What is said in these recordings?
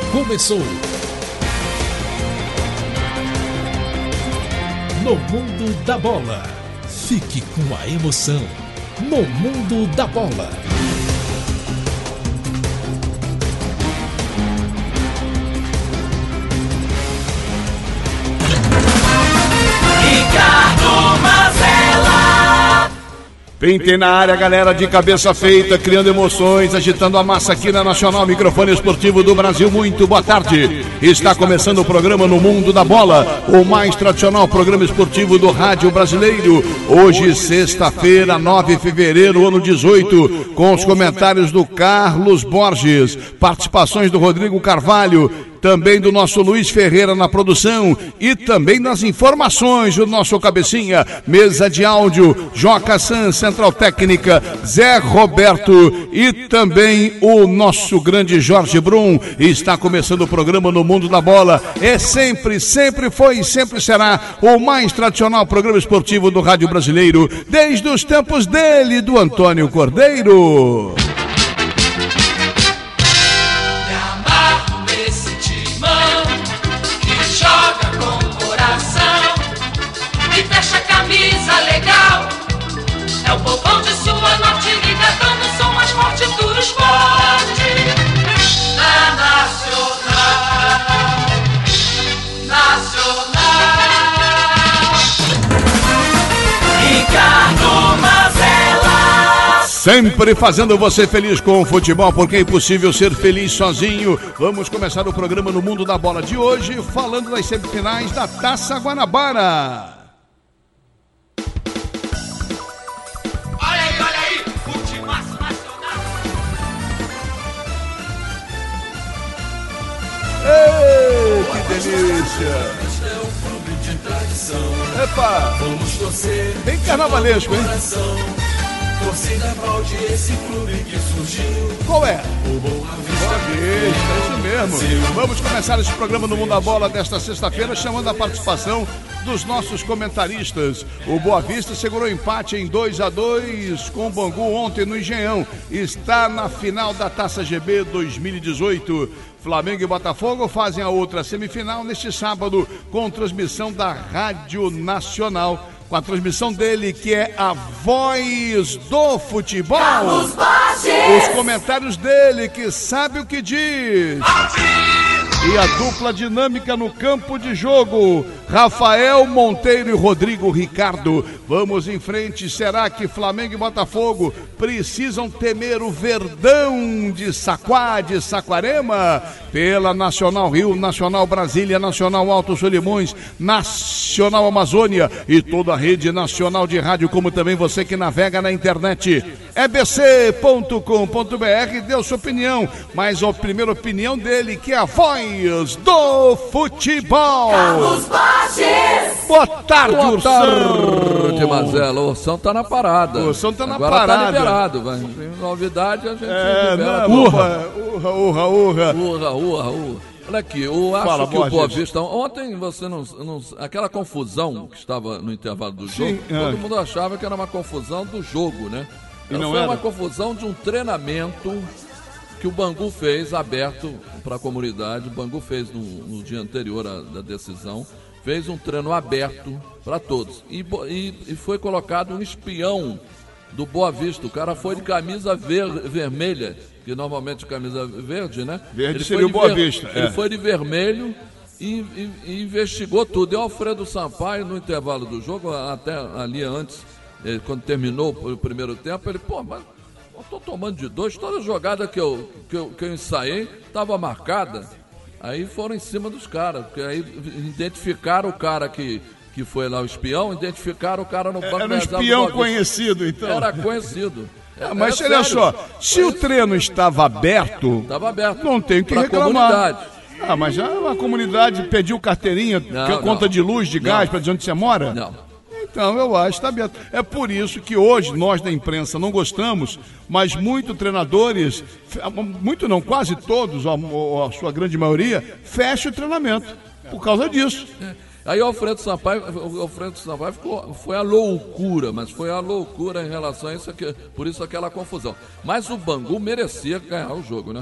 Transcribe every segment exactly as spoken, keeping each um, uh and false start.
começou. No Mundo da Bola. Fique com a emoção. No Mundo da Bola. Ricardo Mazella. Pintei na área, galera de cabeça feita, criando emoções, agitando a massa aqui na Nacional Microfone Esportivo do Brasil. Muito boa tarde. Está começando o programa No Mundo da Bola, o mais tradicional programa esportivo do rádio brasileiro. Hoje, sexta-feira, nove de fevereiro, ano dezoito, com os comentários do Carlos Borges, participações do Rodrigo Carvalho, também do nosso Luiz Ferreira na produção e também nas informações do nosso cabecinha, mesa de áudio, Joca San, Central Técnica, Zé Roberto e também o nosso grande Jorge Brum. Está começando o programa No Mundo da Bola. É sempre, sempre foi e sempre será o mais tradicional programa esportivo do rádio brasileiro, desde os tempos dele, do Antônio Cordeiro. É o povão de sua norte-rica, dando o som mais forte do esporte. Na Nacional, Nacional. Ricardo Mazella. Sempre fazendo você feliz com o futebol, porque é impossível ser feliz sozinho. Vamos começar o programa No Mundo da Bola de hoje, falando das semifinais da Taça Guanabara. Ei, que delícia! Epa! Bem carnavalesco, hein? Torcida aplaude esse clube que surgiu. Qual é? O Boa Vista. Boa Vista, isso mesmo. Vamos começar esse programa No Mundo da Bola desta sexta-feira, chamando a participação dos nossos comentaristas. O Boa Vista segurou empate em dois a dois com o Bangu ontem no Engenhão. Está na final da Taça G B dois mil e dezoito. Flamengo e Botafogo fazem a outra semifinal neste sábado com transmissão da Rádio Nacional. Com a transmissão dele, que é a voz do futebol. Carlos Borges. Os comentários dele, que sabe o que diz. E a dupla dinâmica no campo de jogo, Rafael Monteiro e Rodrigo Ricardo. Vamos em frente. Será que Flamengo e Botafogo precisam temer o Verdão de Saquá, de Saquarema? Pela Nacional Rio, Nacional Brasília, Nacional Alto Solimões, Nacional Amazônia e toda a rede nacional de rádio, como também você que navega na internet. E B C ponto com ponto B R, deu sua opinião, mas a primeira opinião dele, que é a voz do futebol. Carlos Borges. Boa tarde, Boa Ursão. tarde, Mazella. O Ursão tá na parada. O Ursão tá na Agora parada. Tá liberado, vai. Tem novidade, a gente É, libera. não, urra, urra, urra, urra. Urra, urra, urra. Olha aqui, eu acho Fala, que o Boa Borges. Vista... Ontem você não, não... Aquela confusão que estava no intervalo do jogo, Sim, todo é. mundo achava que era uma confusão do jogo, né? E não Foi era? uma confusão de um treinamento que o Bangu fez aberto para a comunidade. O Bangu fez no, no dia anterior à, da decisão, fez um treino aberto para todos. E, e, e foi colocado um espião do Boa Vista. O cara foi de camisa ver, vermelha, que normalmente camisa verde, né? Verde Ele seria foi o Boa ver, Vista. Ele é. foi de vermelho e, e, e investigou tudo. E o Alfredo Sampaio, no intervalo do jogo, até ali antes, quando terminou o primeiro tempo, ele, pô, mas eu tô tomando de dois, toda jogada que eu, que eu, que eu ensaiei estava marcada. Aí foram em cima dos caras, porque aí identificaram o cara que, que foi lá, o espião, identificaram o cara no banco. Era um espião conhecido, então. Era conhecido. Ah, mas é olha sério. só, se o treino estava aberto, Estava aberto. não tem o que pra reclamar. comunidade. Ah, mas já a comunidade pediu carteirinha, Não, que é conta não. de luz, de gás, para dizer onde você mora? Não. Então, eu acho que está aberto. É por isso que hoje nós da imprensa não gostamos, mas muitos treinadores, muito não, quase todos, a, a sua grande maioria, fecham o treinamento por causa disso. Aí o Alfredo Sampaio, o Alfredo Sampaio ficou, foi a loucura, mas foi a loucura em relação a isso aqui, por isso aquela confusão. Mas o Bangu merecia ganhar o jogo, né?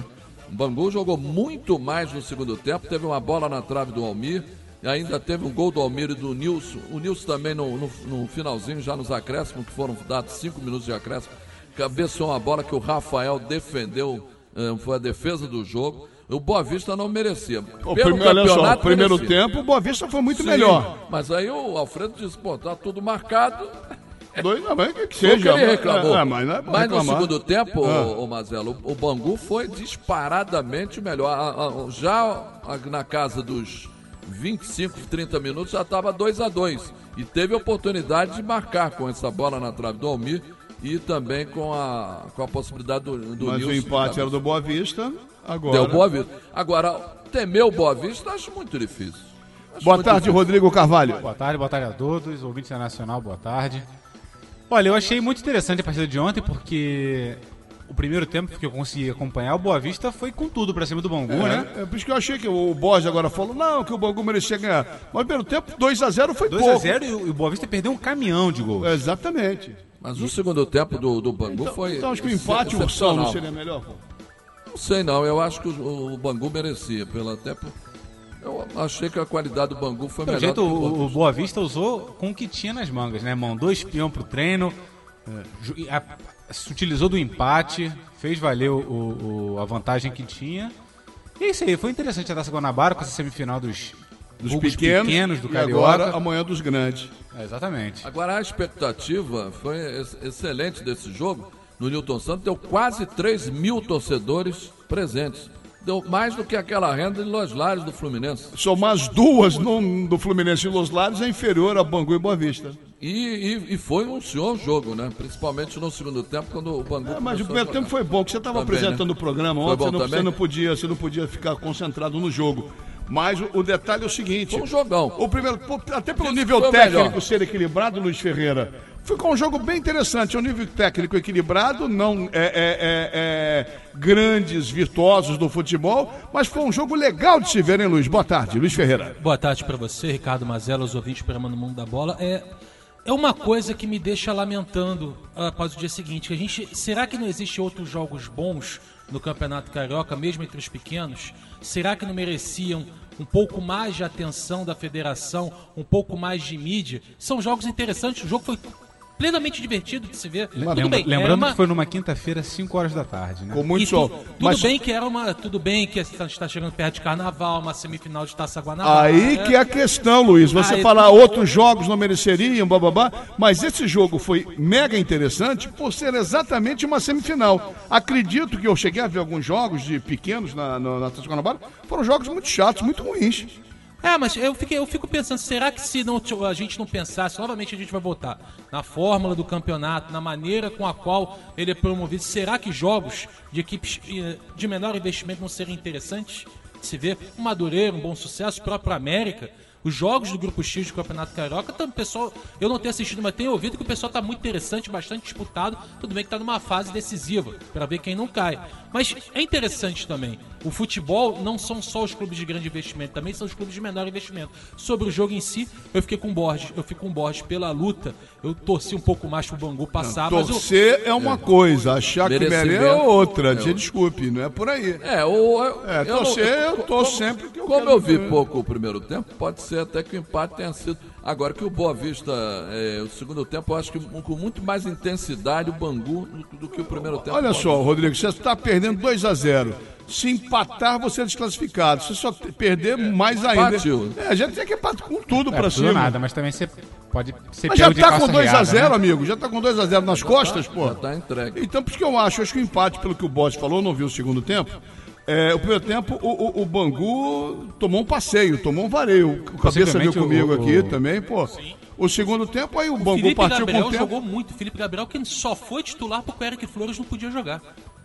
O Bangu jogou muito mais no segundo tempo, teve uma bola na trave do Almir, e ainda teve um gol do Almir e do Nilson. O Nilson também no, no, no finalzinho, já nos acréscimos, que foram dados cinco minutos de acréscimo, cabeceou uma bola que o Rafael defendeu, eh, foi a defesa do jogo. O Boa Vista não merecia. O primeiro, olha só, o primeiro merecia. tempo, o Boa Vista foi muito Sim, melhor. Mas aí o Alfredo disse, pô, tá tudo marcado. Dois, não, mas que, que Foi o seja. que ele reclamou. É, mas não é pra mas no reclamar. segundo tempo, Ah. ô, ô Mazelo, o, o Bangu foi disparadamente melhor. A- a- já a- na casa dos vinte e cinco, trinta minutos já estava dois a dois. E teve a oportunidade de marcar com essa bola na trave do Almir e também com a, com a possibilidade do, do Mas Nilson o de empate cabeça. era do Boa Vista. Agora. Deu Boa Vista. Agora, temer o Boa Vista acho muito difícil. Acho Boa muito tarde, difícil. Rodrigo Carvalho. Boa tarde, boa tarde a todos, ouvintes da Nacional, boa tarde. Olha, eu achei muito interessante a partida de ontem, porque o primeiro tempo que eu consegui acompanhar, o Boa Vista foi com tudo pra cima do Bangu, né? É, é por isso que eu achei que o Borges agora falou, não, que o Bangu merecia ganhar. Mas no primeiro tempo, dois a zero foi dois pouco. a zero e o Boa Vista perdeu um caminhão de gols. Exatamente. Mas o segundo tempo do, do Bangu Então, foi. então acho que o empate, o Ursão excepcional. não seria melhor? Pô? Não sei não, eu acho que o, o Bangu merecia, pelo até por- eu achei que a qualidade do Bangu foi Pelo melhor jeito, do que o Boa o, o Vista. Boa Vista usou com o que tinha nas mangas, né? Mandou espião pro treino, ju- e a- se utilizou do empate, fez valer o, o- a vantagem que tinha. E é isso aí, foi interessante a Taça Guanabara com essa semifinal dos, Dos vulgos pequenos, pequenos do e Carioca. agora amanhã dos grandes. É, exatamente. Agora a expectativa foi ex- excelente desse jogo. No Newton Santos deu quase três mil torcedores presentes. Deu mais do que aquela renda de Los Lares do Fluminense. Somar as duas no, do Fluminense e Los Lares é inferior a Bangu e Boa Vista. E, e- e foi um senhor jogo, né? Principalmente no segundo tempo, quando o Bangu. É, mas começou o a primeiro jogar. tempo foi bom, que você estava Também, apresentando né? o programa Foi ontem, bom você não, também? você, não podia, você não podia ficar concentrado no jogo. Mas o, o detalhe é o seguinte... Foi um jogão. O primeiro, pô, até pelo Isso nível foi o técnico melhor. ser equilibrado, Luiz Ferreira, ficou um jogo bem interessante. É um nível técnico equilibrado, não é, é, é, é, grandes virtuosos do futebol, mas foi um jogo legal de se ver, hein, Luiz? Boa tarde, Luiz Ferreira. Boa tarde para você, Ricardo Mazella, os ouvintes programando o Mundo da Bola. É, é uma coisa que me deixa lamentando após o dia seguinte. A gente, será que não existem outros jogos bons no Campeonato Carioca, mesmo entre os pequenos? Será que não mereciam um pouco mais de atenção da federação, um pouco mais de mídia? São jogos interessantes, o jogo foi plenamente divertido de se ver. Tudo Lembra- bem, lembrando era uma... que foi numa quinta-feira, cinco horas da tarde, né? Com muito E tu- sol. tudo Mas bem que era uma, tudo bem que está está chegando perto de Carnaval, uma semifinal de Taça Guanabara. aí né? que é a questão, Luiz. Você Aí- falar outros jogos não mereceriam, bababá, mas esse jogo foi mega interessante por ser exatamente uma semifinal. Acredito que eu cheguei a ver alguns jogos de pequenos na, na, na Taça Guanabara, foram jogos muito chatos, muito ruins. É, mas eu, fiquei, eu fico pensando, será que se não, a gente não pensasse, novamente a gente vai voltar na fórmula do campeonato, na maneira com a qual ele é promovido, será que jogos de equipes eh, de menor investimento não seriam interessantes de se ver? Um Madureira, um Bom Sucesso, o próprio América, os jogos do Grupo X do Campeonato Carioca, tá, pessoal, eu não tenho assistido, mas tenho ouvido que o pessoal está muito interessante, bastante disputado, tudo bem que está numa fase decisiva, para ver quem não cai. Mas é interessante também, o futebol não são só os clubes de grande investimento, também são os clubes de menor investimento. Sobre o jogo em si, eu fiquei com o Borges, eu fico com o Borges pela luta, eu torci um pouco mais pro Bangu passar, mas o, Torcer é uma coisa, achar que Merecimento merece é outra. é Você desculpe, não é por aí. É, o, eu, É, eu torcer, eu como- torço sempre que eu Como quero eu vi ver. pouco o primeiro tempo, pode ser até que o empate tenha sido. Agora que o Boa Vista, é, o segundo tempo, eu acho que com muito mais intensidade o Bangu do, do que o primeiro tempo. Olha só, Rodrigo, você está perdendo dois a zero. Se empatar, você é desclassificado. Se só te- perder, mais ainda. Empatiu. É, a gente tem que empatar com tudo É, pra tudo ou cima. nada, mas também você pode ser Mas já pego de tá calça com dois a riada, zero, né? amigo. Já tá com dois a zero nas costas, pô. Já tá entregue. Então, por isso que eu acho, acho que o empate, pelo que o Boss falou, não viu o segundo tempo. É, o primeiro tempo, o, o, o Bangu tomou um passeio, tomou um vareio. O Cabeça viu Possivelmente comigo o- aqui o- também, pô. O segundo tempo, aí o Bangu Felipe partiu Gabriel com o tempo. jogou muito, Felipe Gabriel que só foi titular porque o Eric Flores não podia jogar.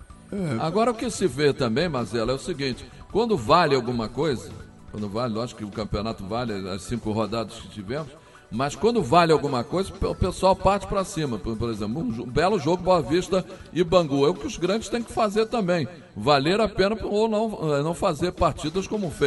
Agora o que se vê também, Mazela, é o seguinte, quando vale alguma coisa, quando vale, lógico que o campeonato vale as cinco rodadas que tivemos, mas quando vale alguma coisa, o pessoal parte para cima. Por, por exemplo, um, jo- um belo jogo Boa Vista e Bangu. É o que os grandes têm que fazer também. Valer a pena ou não, eh, não fazer partidas como fez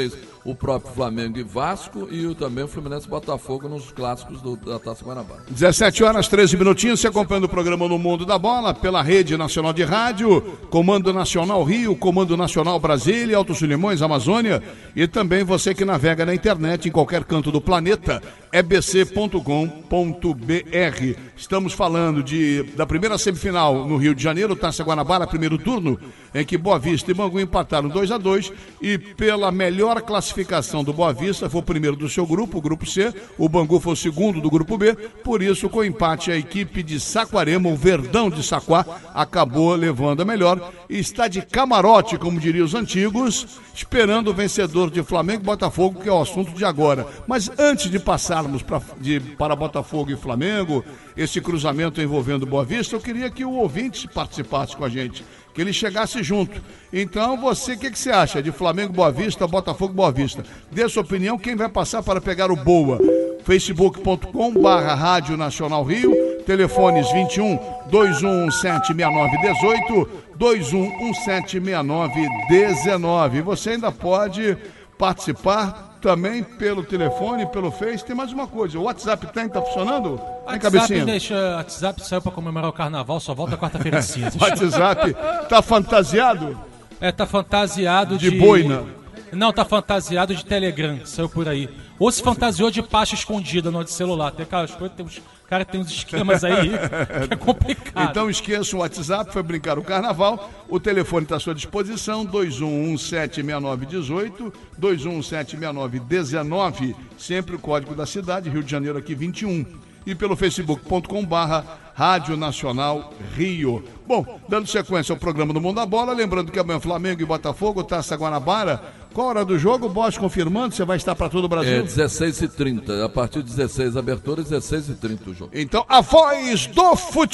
o próprio Flamengo e Vasco e o, também o Fluminense e Botafogo nos clássicos do, da Taça Guanabara. dezessete horas, treze minutinhos, você acompanhando o programa No Mundo da Bola pela Rede Nacional de Rádio, Comando Nacional Rio, Comando Nacional Brasília, Altos de Limões, Amazônia, e também você que navega na internet em qualquer canto do planeta, e b c ponto com ponto b r. Estamos falando de, da primeira semifinal no Rio de Janeiro, Taça Guanabara, primeiro turno, em que Boa Vista e Bangu empataram dois a dois, e pela melhor classificação do Boa Vista, foi o primeiro do seu grupo, o grupo C, o Bangu foi o segundo do grupo B, por isso, com o empate, a equipe de Saquarema, o Verdão de Saquá, acabou levando a melhor, e está de camarote, como diriam os antigos, esperando o vencedor de Flamengo e Botafogo, que é o assunto de agora. Mas antes de passarmos pra, de, para Botafogo e Flamengo, esse cruzamento envolvendo Boa Vista, eu queria que o ouvinte participasse com a gente, que ele chegasse junto. Então, você, o que, que você acha de Flamengo, Boa Vista, Botafogo, Boa Vista? Dê a sua opinião, quem vai passar para pegar o Boa? facebook ponto com barra Rádio Nacional Rio, telefones vinte e um, dois um um sete, seis nove um oito, dois um um sete, seis nove um nove. Você ainda pode participar também pelo telefone, pelo Face. Tem mais uma coisa, o WhatsApp tem, tá funcionando? Tem cabecinha? Deixa, o WhatsApp saiu pra comemorar o carnaval, só volta quarta-feira de cinzas. O WhatsApp tá fantasiado? É, tá fantasiado de... De boina? Não, tá fantasiado de Telegram, saiu por aí. Ou se fantasiou de pasta escondida no de celular. Tem aquelas coisas, tem uns, cara tem uns esquemas aí que é complicado. Então esqueça o WhatsApp, foi brincar o carnaval. O telefone está à sua disposição, dois um um sete, seis nove um oito, dois um um sete, seis nove um nove, sempre o código da cidade, Rio de Janeiro aqui vinte e um. E pelo facebook ponto com barra Rádio Nacional Rio. Bom, dando sequência ao programa do Mundo da Bola, lembrando que amanhã Flamengo e Botafogo, Taça Guanabara. Qual a hora do jogo? Bosch confirmando, você vai estar para todo o Brasil? É dezesseis e trinta, a partir de dezesseis, abertura, dezesseis e trinta o jogo. Então, a voz do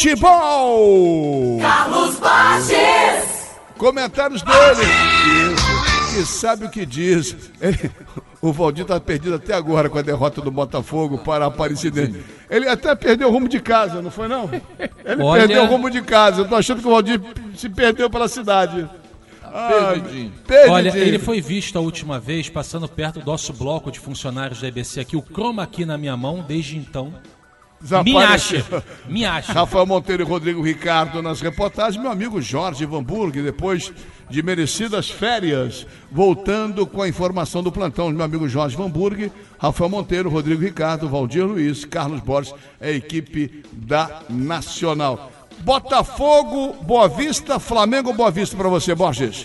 futebol! Carlos Borges! Comentários dele. Isso, que sabe o que diz. Ele... O Valdir está perdido até agora com a derrota do Botafogo para a Aparecidense. Ele até perdeu o rumo de casa, não foi não? Ele Olha... perdeu o rumo de casa. Eu tô achando que o Valdir se perdeu pela cidade. Ah, perdidinho. Perdidinho. Olha, ele foi visto a última vez passando perto do nosso bloco de funcionários da E B C aqui, o Chroma aqui na minha mão, desde então. Me acha, me acha. Rafael Monteiro e Rodrigo Ricardo nas reportagens. Meu amigo Jorge Van Burg, depois de merecidas férias, voltando com a informação do plantão. Meu amigo Jorge Van Burg, Rafael Monteiro, Rodrigo Ricardo, Valdir Luiz, Carlos Borges, a equipe da Nacional. Botafogo, Boa Vista, Flamengo, Boa Vista para você, Borges.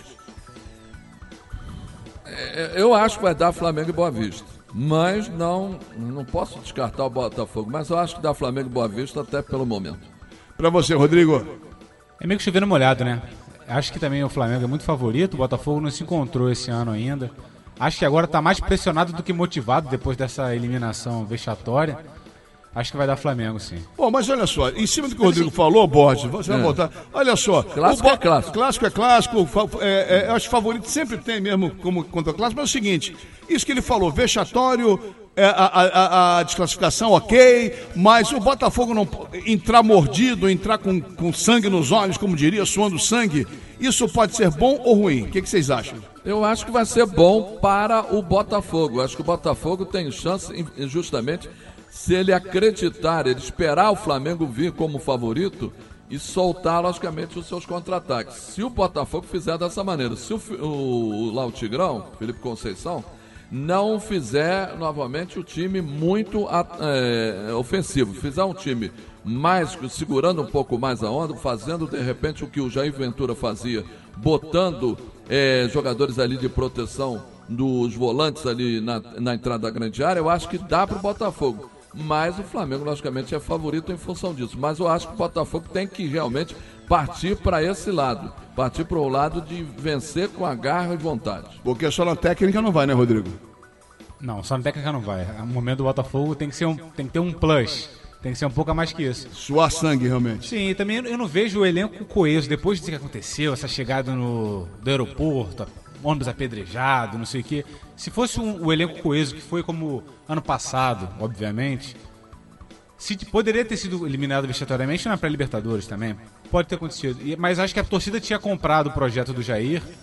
Eu acho que vai dar Flamengo e Boa Vista. Mas não, não posso descartar o Botafogo. Mas eu acho que dá Flamengo e Boa Vista até pelo momento. Para você, Rodrigo. É meio que chovendo molhado, né? Acho que também o Flamengo é muito favorito. O Botafogo não se encontrou esse ano ainda. Acho que agora está mais pressionado do que motivado depois dessa eliminação vexatória. Acho que vai dar Flamengo, sim. Bom, mas olha só, em cima do que o Rodrigo falou, Borges, você vai É. voltar. Olha só. Clássico o Bo- é clássico. Clássico é clássico. fa- É, é, eu acho que favorito sempre tem mesmo como contra clássico. Mas é o seguinte, isso que ele falou, vexatório, é, a, a- a- a desclassificação ok, mas o Botafogo não po- entrar mordido, entrar com, com sangue nos olhos, como diria, suando sangue, isso pode ser bom ou ruim? O que, que vocês acham? Eu acho que vai ser bom para o Botafogo. Eu acho que o Botafogo tem chance, in- justamente, se ele acreditar, ele esperar o Flamengo vir como favorito e soltar, logicamente, os seus contra-ataques. Se o Botafogo fizer dessa maneira, se o, fi- o, lá o Tigrão, Felipe Conceição, não fizer novamente o time muito a- é, ofensivo, fizer um time mais, segurando um pouco mais a onda, fazendo de repente o que o Jair Ventura fazia, botando é, jogadores ali de proteção dos volantes ali na, na entrada da grande área, eu acho que dá para o Botafogo. Mas o Flamengo, logicamente, é favorito em função disso. Mas eu acho que o Botafogo tem que realmente partir para esse lado. Partir para o lado de vencer com a garra e vontade. Porque só na técnica não vai, né, Rodrigo? Não, só na técnica não vai. O momento do Botafogo tem que, ser um, tem que ter um plus. Tem que ser um pouco a mais que isso. Suar sangue, realmente. Sim, também eu não vejo o elenco coeso. Depois disso que aconteceu, essa chegada no, do aeroporto, ônibus apedrejado, não sei o quê. Se fosse um, o elenco coeso, que foi como ano passado, obviamente, se poderia ter sido eliminado vexatoriamente na pré-Libertadores também. Pode ter acontecido. E- Mas acho que a torcida tinha comprado o projeto do Jair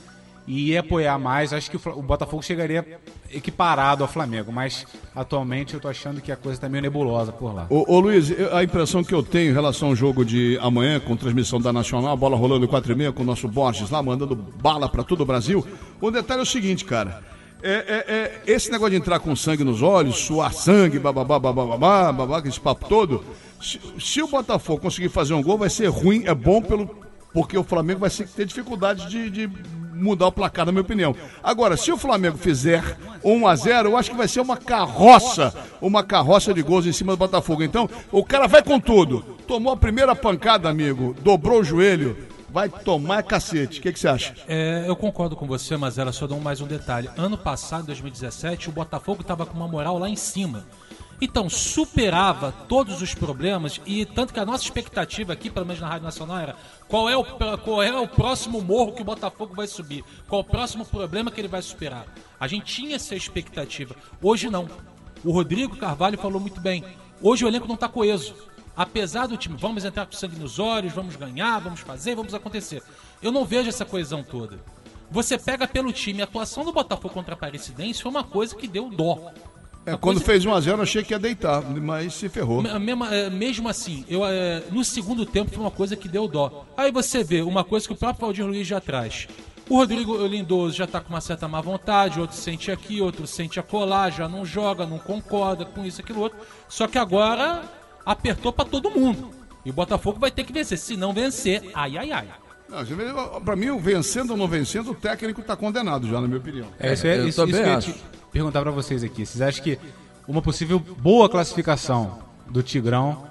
e ia apoiar mais. Acho que o, Fla- o Botafogo chegaria equiparado ao Flamengo, mas atualmente eu tô achando que a coisa tá meio nebulosa por lá. Ô, ô Luiz, eu- a impressão que eu tenho em relação ao jogo de amanhã, com transmissão da Nacional, bola rolando quatro e meia, com o nosso Borges lá, mandando bala pra todo o Brasil. O detalhe é o seguinte, cara. É, é, é, esse negócio de entrar com sangue nos olhos, suar sangue, bababá, bababá, babá, esse papo todo. Se, se o Botafogo conseguir fazer um gol, vai ser ruim, é bom pelo, porque o Flamengo vai ser- ter dificuldade de, de mudar o placar, na minha opinião. Agora, se o Flamengo fizer um a zero, eu acho que vai ser uma carroça, uma carroça de gols em cima do Botafogo. Então, o cara vai com tudo. Tomou a primeira pancada, amigo, dobrou o joelho, vai tomar cacete. O que que você acha? É, eu concordo com você, mas ela só dá um- mais um detalhe. Ano passado, em dois mil e dezessete, o Botafogo estava com uma moral lá em cima. Então, superava todos os problemas e tanto que a nossa expectativa aqui, pelo menos na Rádio Nacional, era qual é o, qual é o próximo morro que o Botafogo vai subir, qual o próximo problema que ele vai superar. A gente tinha essa expectativa. Hoje não. O Rodrigo Carvalho falou muito bem. Hoje o elenco não está coeso. Apesar do time, vamos entrar com sangue nos olhos, vamos ganhar, vamos fazer, vamos acontecer. Eu não vejo essa coesão toda. Você pega pelo time, a atuação do Botafogo contra a Aparecidense foi uma coisa que deu dó. É, Uma quando coisa- fez um a zero, achei que ia deitar, mas se ferrou. Me- mesmo, é, mesmo assim, eu, é, no segundo tempo foi uma coisa que deu dó. Aí você vê uma coisa que o próprio Valdir Luiz já traz. O Rodrigo Lindoso já tá com uma certa má vontade, outro sente aqui, outro sente acolá, já não joga, não concorda com isso, aquilo, outro. Só que agora apertou pra todo mundo. E o Botafogo vai ter que vencer. Se não vencer, ai, ai, ai. Não, você vê, pra mim, vencendo ou não vencendo, o técnico tá condenado já, na minha opinião. É, isso é eu isso, também isso que eu ia acho. te perguntar pra vocês aqui. Vocês acham que uma possível boa classificação do Tigrão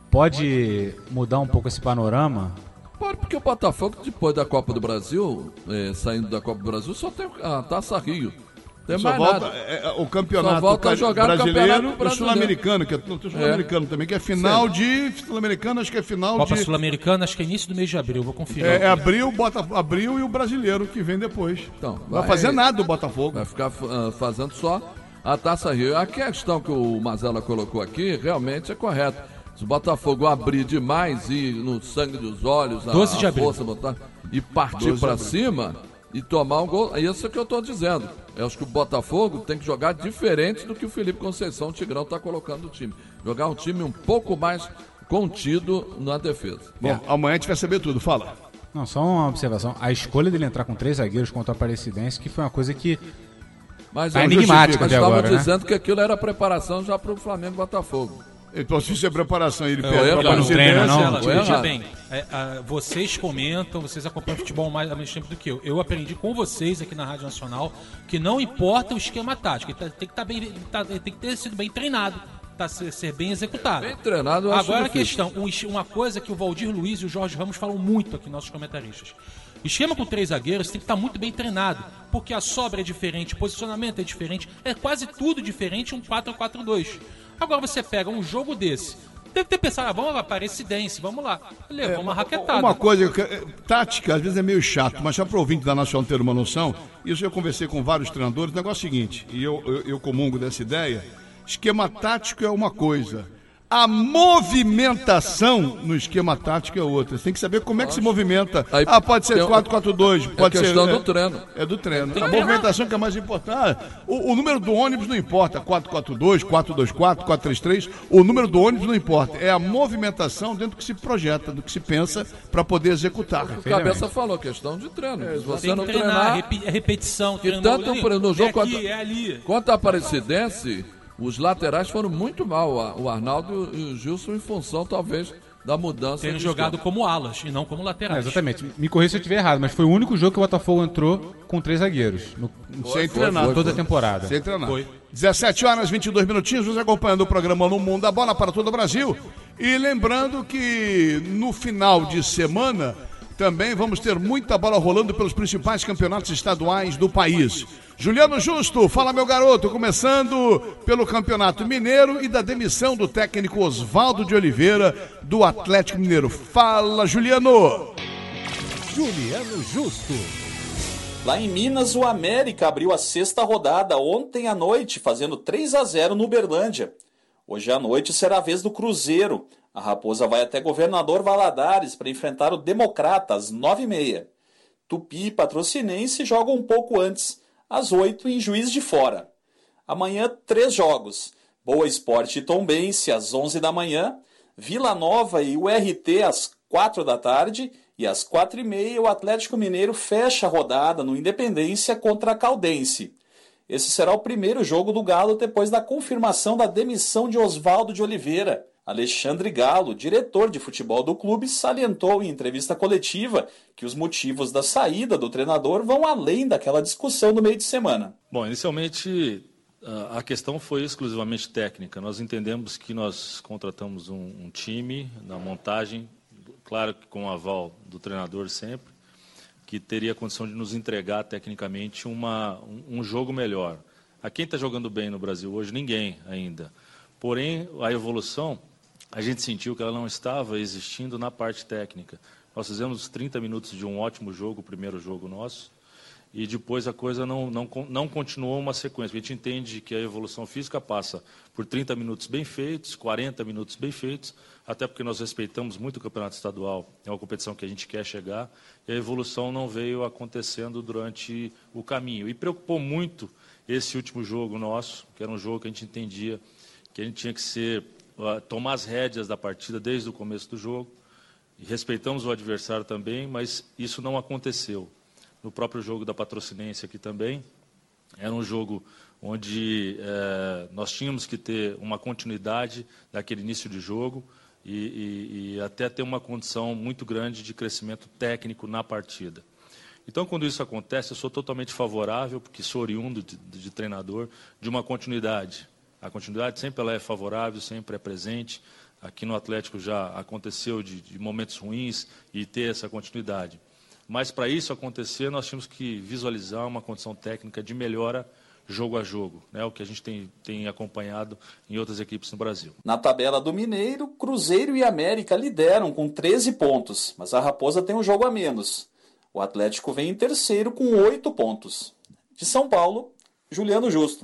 pode mudar um pouco esse panorama? Pode, porque o Botafogo, depois da Copa do Brasil, eh, saindo da Copa do Brasil, só tem a Taça Rio. Tem Só mais volta nada. é, é, o campeonato Só volta a cari- jogar o brasileiro Campeonato e o Brasileiro. sul-americano, que é não, tem o sul-americano também, que é final de sul-americano, acho que é final Copa de Sul-Americana, acho que é início do mês de abril, vou conferir. é, é abril, bota abril e o brasileiro que vem depois. Então, não vai vai- fazer nada o Botafogo. Vai ficar ah, fazendo só a Taça Rio. A questão que o Mazella colocou aqui realmente é correta. Se o Botafogo abrir demais e ir no sangue dos olhos, a, doze de a abril. força botar, e partir para cima e tomar um gol, é isso que eu estou dizendo. Eu acho que o Botafogo tem que jogar diferente do que o Felipe Conceição, o Tigrão, está colocando no time. Jogar um time um pouco mais contido na defesa. Bom, amanhã a gente vai saber tudo, fala. Não, só uma observação. A escolha dele entrar com três zagueiros contra a Aparecidense, que foi uma coisa que Mas Tá eu enigmático justifico. até Estavam agora, né? dizendo que aquilo era preparação já para o Flamengo e Botafogo. Então, se isso é preparação e ele É, perde eu pra não treino, Aparecidense, não. Marcela, foi veja errado. bem, é, ah, vocês comentam, vocês acompanham futebol mais, há mais tempo do que eu. Eu aprendi com vocês aqui na Rádio Nacional que não importa o esquema tático, ele tá- tem que, tá bem, tá- tem que ter sido bem treinado, tá, ser, ser bem executado. Bem treinado, eu acho Agora a difícil. questão, um es- uma coisa que o Valdir Luiz e o Jorge Ramos falam muito aqui, nossos comentaristas. Esquema com três zagueiros tem que estar muito bem treinado, porque a sobra é diferente, o posicionamento é diferente, é quase tudo diferente um quatro quatro dois. Agora você pega um jogo desse, deve ter pensado, ah, vamos lá, Aparecidense, vamos lá. Levou uma raquetada. Uma coisa, que- é, tática, às vezes é meio chato, mas já para o ouvinte da Nacional ter uma noção, isso eu conversei com vários treinadores, o negócio é o seguinte, e eu, eu, eu comungo dessa ideia, esquema tático é uma coisa, a movimentação no esquema tático é outra. Você tem que saber como é que se movimenta. Aí Ah, pode ser tem- quatro quatro dois, pode ser... questão do treino. É do treino. Tem A que treinar. movimentação que é mais importante. Ah, o, o número do ônibus não importa, quatro quatro dois, quatro dois quatro, quatro três três, o número do ônibus não importa. É a movimentação dentro do que se projeta, do que se pensa para poder executar. O Cabeça falou, questão de treino. Se você Tem não que treinar, treinar... repi- é repetição, E treinando tanto ali, no jogo é quanto, aqui, é ali. quanto a Aparecidense, os laterais foram muito mal. a- O Arnaldo e o Gilson, em função, talvez, da mudança. Tendo do jogado esquema. como alas e não como É, laterais. exatamente. Me corrija se eu estiver errado, mas foi o único jogo que o Botafogo entrou com três zagueiros. No, Sem foi, treinar. foi, toda a temporada. Sem treinar. Foi. dezessete horas, vinte e dois minutinhos, você acompanhando o programa No Mundo da Bola para todo o Brasil. E lembrando que no final de semana também vamos ter muita bola rolando pelos principais campeonatos estaduais do país. Juliano Justo, fala meu garoto, começando pelo Campeonato Mineiro e da demissão do técnico Oswaldo de Oliveira do Atlético Mineiro. Fala, Juliano! Juliano Justo. Lá em Minas, o América abriu a sexta rodada ontem à noite, fazendo três a zero no Uberlândia. Hoje à noite será a vez do Cruzeiro. A Raposa vai até Governador Valadares para enfrentar o Democrata às nove e meia. Tupi e Patrocinense jogam um pouco antes, às oito, em Juiz de Fora. Amanhã, três jogos. Boa Esporte e Tombense, às onze da manhã. Vila Nova e U R T, às quatro da tarde. E às quatro e meia, o Atlético Mineiro fecha a rodada no Independência contra a Caldense. Esse será o primeiro jogo do Galo depois da confirmação da demissão de Oswaldo de Oliveira. Alexandre Galo, diretor de futebol do clube, salientou em entrevista coletiva que os motivos da saída do treinador vão além daquela discussão no meio de semana. Bom, inicialmente a questão foi exclusivamente técnica. Nós entendemos que nós contratamos um, um time na montagem, claro que com o aval do treinador sempre, que teria a condição de nos entregar tecnicamente uma, um, um jogo melhor. A quem está jogando bem no Brasil hoje? Ninguém ainda. Porém, a evolução, a gente sentiu que ela não estava existindo na parte técnica. Nós fizemos trinta minutos de um ótimo jogo, o primeiro jogo nosso, e depois a coisa não, não, não continuou uma sequência. A gente entende que a evolução física passa por trinta minutos bem feitos, quarenta minutos bem feitos, até porque nós respeitamos muito o campeonato estadual, é uma competição que a gente quer chegar, e a evolução não veio acontecendo durante o caminho. E preocupou muito esse último jogo nosso, que era um jogo que a gente entendia que a gente tinha que ser, uh, tomar as rédeas da partida desde o começo do jogo, e respeitamos o adversário também, mas isso não aconteceu. No próprio jogo da Patrocinense aqui também, era um jogo onde eh, nós tínhamos que ter uma continuidade daquele início de jogo e, e, e até ter uma condição muito grande de crescimento técnico na partida. Então, quando isso acontece, eu sou totalmente favorável, porque sou oriundo de, de, de treinador, de uma continuidade. A continuidade sempre ela é favorável, sempre é presente. Aqui no Atlético já aconteceu de, de momentos ruins e ter essa continuidade. Mas, para isso acontecer, nós tínhamos que visualizar uma condição técnica de melhora jogo a jogo, né? O que a gente tem, tem acompanhado em outras equipes no Brasil. Na tabela do Mineiro, Cruzeiro e América lideram com treze pontos, mas a Raposa tem um jogo a menos. O Atlético vem em terceiro com oito pontos. De São Paulo, Juliano Justo.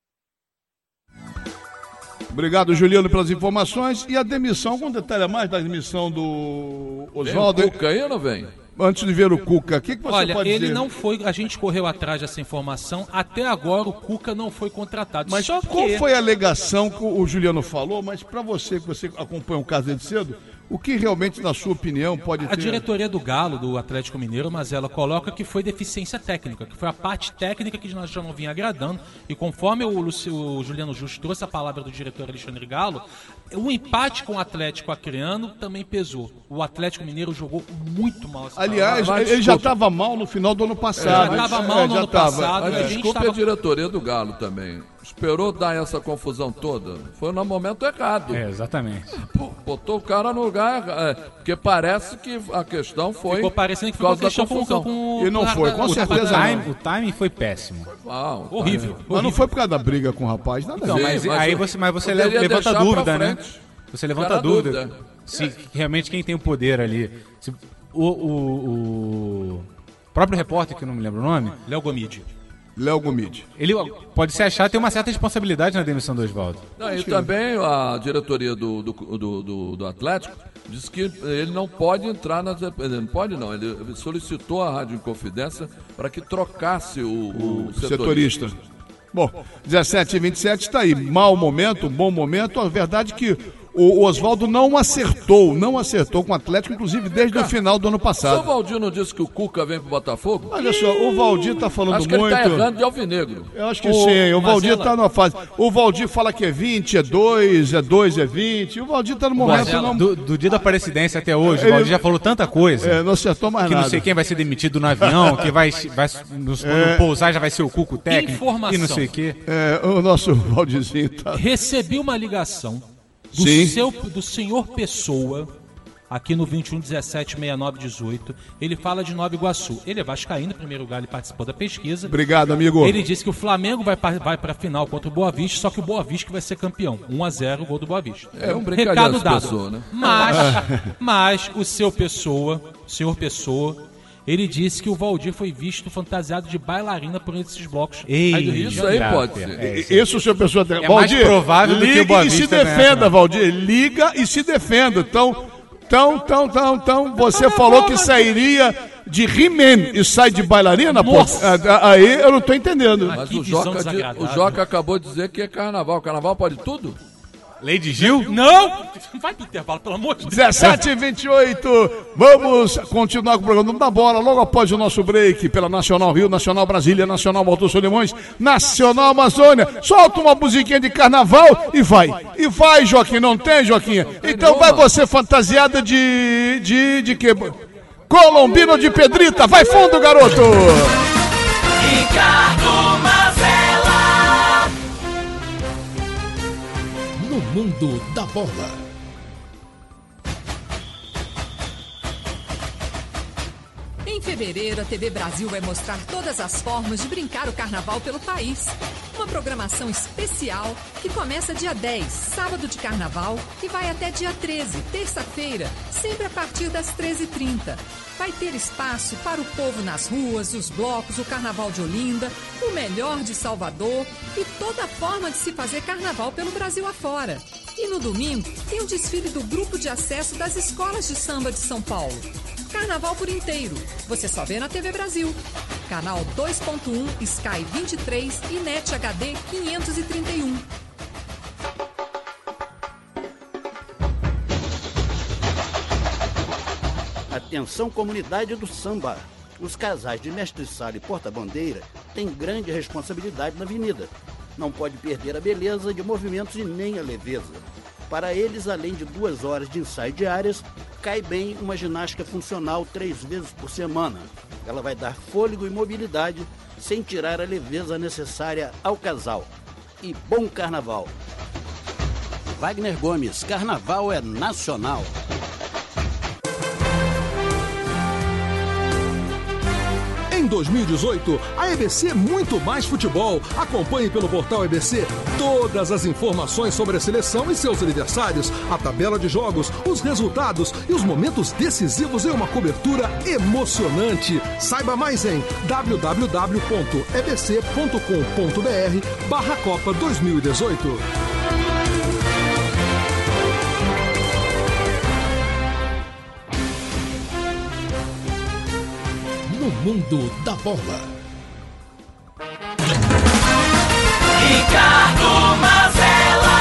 Obrigado, Juliano, pelas informações. E a demissão, algum detalhe a mais da demissão do Oswaldo? O Cuca aí ou não vem? Antes de ver o Cuca, o que, que você Olha, pode ele dizer? não foi, a gente correu atrás dessa informação, até agora o Cuca não foi contratado. Mas Só qual que... foi a alegação que o Juliano falou? Mas para você, que você acompanha o caso desde cedo, o que realmente, na sua opinião, pode ter... A diretoria do Galo, do Atlético Mineiro, mas ela coloca que foi deficiência técnica, que foi a parte técnica que nós já não vinha agradando. E conforme o, Lucio, o Juliano Justo trouxe a palavra do diretor Alexandre Galo, o empate com o Atlético Acreano também pesou. O Atlético Mineiro jogou muito mal essa Aliás, palavra. ele já estava mal no final do ano passado. É, já estava mal no é, ano tava. passado. Mas a gente desculpe tava... a diretoria do Galo também. Esperou dar essa confusão toda. Foi no momento errado. É, exatamente. Pô, botou o cara no lugar. É, porque parece que a questão foi. Ficou parecendo que por ficou causa questão da confusão. com, com E não foi, com O, certeza não. time, o timing foi péssimo. Ah, tá. horrível. Mas não foi por causa da briga com o rapaz, nada a Então, ver. mas, Sim, mas aí eu você, mas você poderia levanta a deixar dúvida, pra né? frente. Você levanta Ficar a na dúvida. dúvida. Se realmente quem tem o poder ali. Se, o, o, o próprio repórter, que eu não me lembro o nome, Léo Gomide. Léo Gomide. ele pode se achar ter uma certa responsabilidade na demissão do Oswaldo. Não, e também a diretoria do, do, do, do, do Atlético disse que ele não pode entrar nas. Ele não pode, não. Ele solicitou à Rádio Inconfidência para que trocasse o, o, O setorista. setorista. Bom, dezessete e vinte e sete está aí. Mau momento, bom momento. A verdade é que o Oswaldo não acertou, não acertou com o Atlético, inclusive desde o final do ano O passado. Valdir não disse que o Cuca vem pro Botafogo? Olha só, o Valdir está falando Acho que muito. ele tá errando de alvinegro. Eu acho que O sim, o Valdir Mazela. está numa fase. O Valdir fala que é vinte, é dois, é dois, é vinte. O Valdir está no momento. Mazela. Não, Do, do dia da Aparecidença até hoje, Ele- o Valdir já falou tanta coisa. é, não acertou mais Que nada. não sei quem vai ser demitido no avião, que vai, vai no, quando pousar já vai ser o Cuco técnico. Informação. E não sei o quê. É, o nosso Valdirzinho tá. Recebi uma ligação do, Sim. seu, do senhor Pessoa, aqui no vinte e um, dezessete, sessenta e nove, dezoito. Ele fala de Nova Iguaçu. Ele é vascaíno, em primeiro lugar, ele participou da pesquisa. Obrigado, amigo. Ele disse que o Flamengo vai para vai a final contra o Boa Vista, só que o Boa Vista que vai ser campeão. um a zero, o gol do Boa Vista. É um brincadeira Recado esse dado. Pessoa, né? Mas, mas o seu Pessoa, o senhor Pessoa, ele disse que o Valdir foi visto fantasiado de bailarina por esses blocos. Ei, aí do Rio de Isso aí Janeiro. pode ser. É, Isso o senhor pessoa tem. É mais provável do que o liga Boa e se Vista ganhar a defenda, final. Valdir. Liga e se defenda. Então, então, então, então, então você falou que sairia de He-Man e sai de bailarina, pô, aí eu não tô entendendo. Mas que o visão Joca, de- desagradável. o Joca acabou de dizer que é carnaval. Carnaval pode tudo? Lady Gil? Não! Vai pro intervalo, pelo amor de Deus. dezessete e vinte e oito, vamos continuar com o programa da bola logo após o nosso break pela Nacional Rio, Nacional Brasília, Nacional Alto Solimões, Nacional Amazônia. Solta uma musiquinha de carnaval e vai. E vai, Joaquim, não tem, Joaquim? Então vai você fantasiada de... de... de quê? Colombino de Pedrita. Vai fundo, garoto! Ricardo Mazella. No mundo da bola. Em fevereiro, a T V Brasil vai mostrar todas as formas de brincar o carnaval pelo país. Uma programação especial que começa dia dez, sábado de carnaval, e vai até dia treze, terça-feira, sempre a partir das treze e trinta. Vai ter espaço para o povo nas ruas, os blocos, o Carnaval de Olinda, o melhor de Salvador e toda forma de se fazer carnaval pelo Brasil afora. E no domingo, tem o desfile do Grupo de Acesso das Escolas de Samba de São Paulo. Carnaval por inteiro, você só vê na T V Brasil. Canal dois ponto um, Sky vinte e três e Net H D quinhentos e trinta e um. Atenção, comunidade do samba. Os casais de Mestre Sala e Porta-Bandeira têm grande responsabilidade na avenida. Não pode perder a beleza de movimentos e nem a leveza. Para eles, além de duas horas de ensaio diárias, cai bem uma ginástica funcional três vezes por semana. Ela vai dar fôlego e mobilidade sem tirar a leveza necessária ao casal. E bom carnaval! Wagner Gomes, carnaval é nacional. Em dois mil e dezoito, a E B C Muito Mais Futebol. Acompanhe pelo portal E B C todas as informações sobre a seleção e seus adversários, a tabela de jogos, os resultados e os momentos decisivos em uma cobertura emocionante. Saiba mais em w w w ponto e b c ponto com ponto b r barra Copa dois mil e dezoito. No mundo da bola. Ricardo Mazella.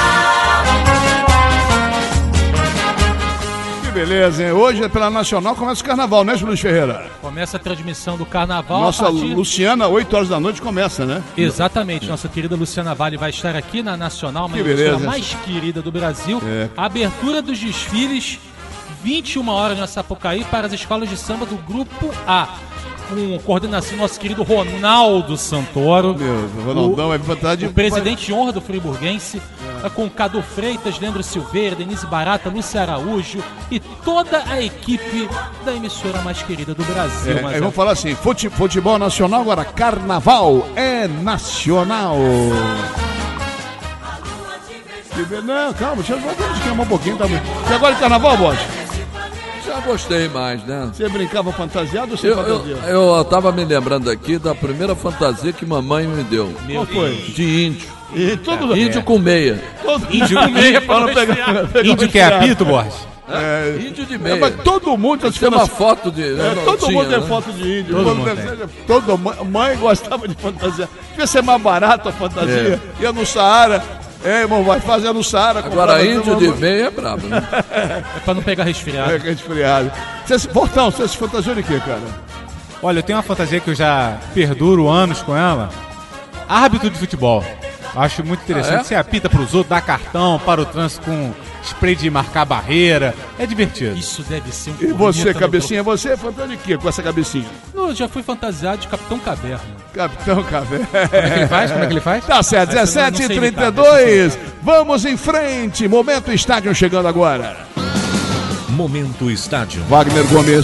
Que beleza, hein? Hoje, pela Nacional, começa o carnaval, né, Luiz Ferreira? Começa a transmissão do carnaval. Nossa, a partir... Luciana, oito horas da noite começa, né? Exatamente, nossa querida Luciana Vale vai estar aqui na Nacional, uma Que emissora beleza. mais querida do Brasil. É. A abertura dos desfiles, vinte e uma horas na Sapucaí, para as escolas de samba do Grupo A. Com coordenação do nosso querido Ronaldo Santoro. Meu, o Ronaldão vai botar de... O presidente de honra do Friburguense, é. com Cadu Freitas, Leandro Silveira, Denise Barata, Lúcia Araújo e toda a equipe da emissora mais querida do Brasil. É, mas aí é- vamos falar assim, fute- futebol nacional, agora carnaval é nacional. Que be- Não, calma, deixa eu vamos queimar um pouquinho. Tá... E agora de carnaval, Bote? Já gostei mais, né? Você brincava fantasiado ou sem Eu, eu, fantasia? eu tava me lembrando aqui da primeira fantasia que mamãe me deu. Qual foi? De índio. E tudo... Índio com meia. Todo... Índio com meia pra Para não pegar- esfriar. pegar Índio o que é esfriado. apito, Borges? É, Índio de é, meia. mas todo mundo tá se Tem uma fantasi- foto de... É, não, todo tinha, mundo tem né? foto de índio. Todo Todo mundo mundo todo, mãe, mãe gostava de fantasia. Devia ser mais barato a fantasia. Ia no Saara. É, irmão, vai fazer no Saara. Agora comprava- índio de meia é brabo, né? É pra não pegar resfriado. É, que é esfriado. Você, se- Portão, você se fantasiou de quê, cara? Olha, eu tenho uma fantasia que eu já perduro anos com ela. Árbitro de futebol. Acho muito interessante. Ah, é? Você apita pros outros, dá cartão, para o trânsito com spray de marcar barreira. É divertido. Isso deve ser um E você, cabecinha, você é fantasia de quê com essa cabecinha? Não, eu já fui fantasiado de Capitão Caverna. Capitão Café. Como é que ele faz? Como é que ele faz? Tá certo, Essa eu não dezessete e sei trinta e imitar, dois. Vamos em frente. Momento estádio chegando agora. Momento estádio. Wagner Gomes.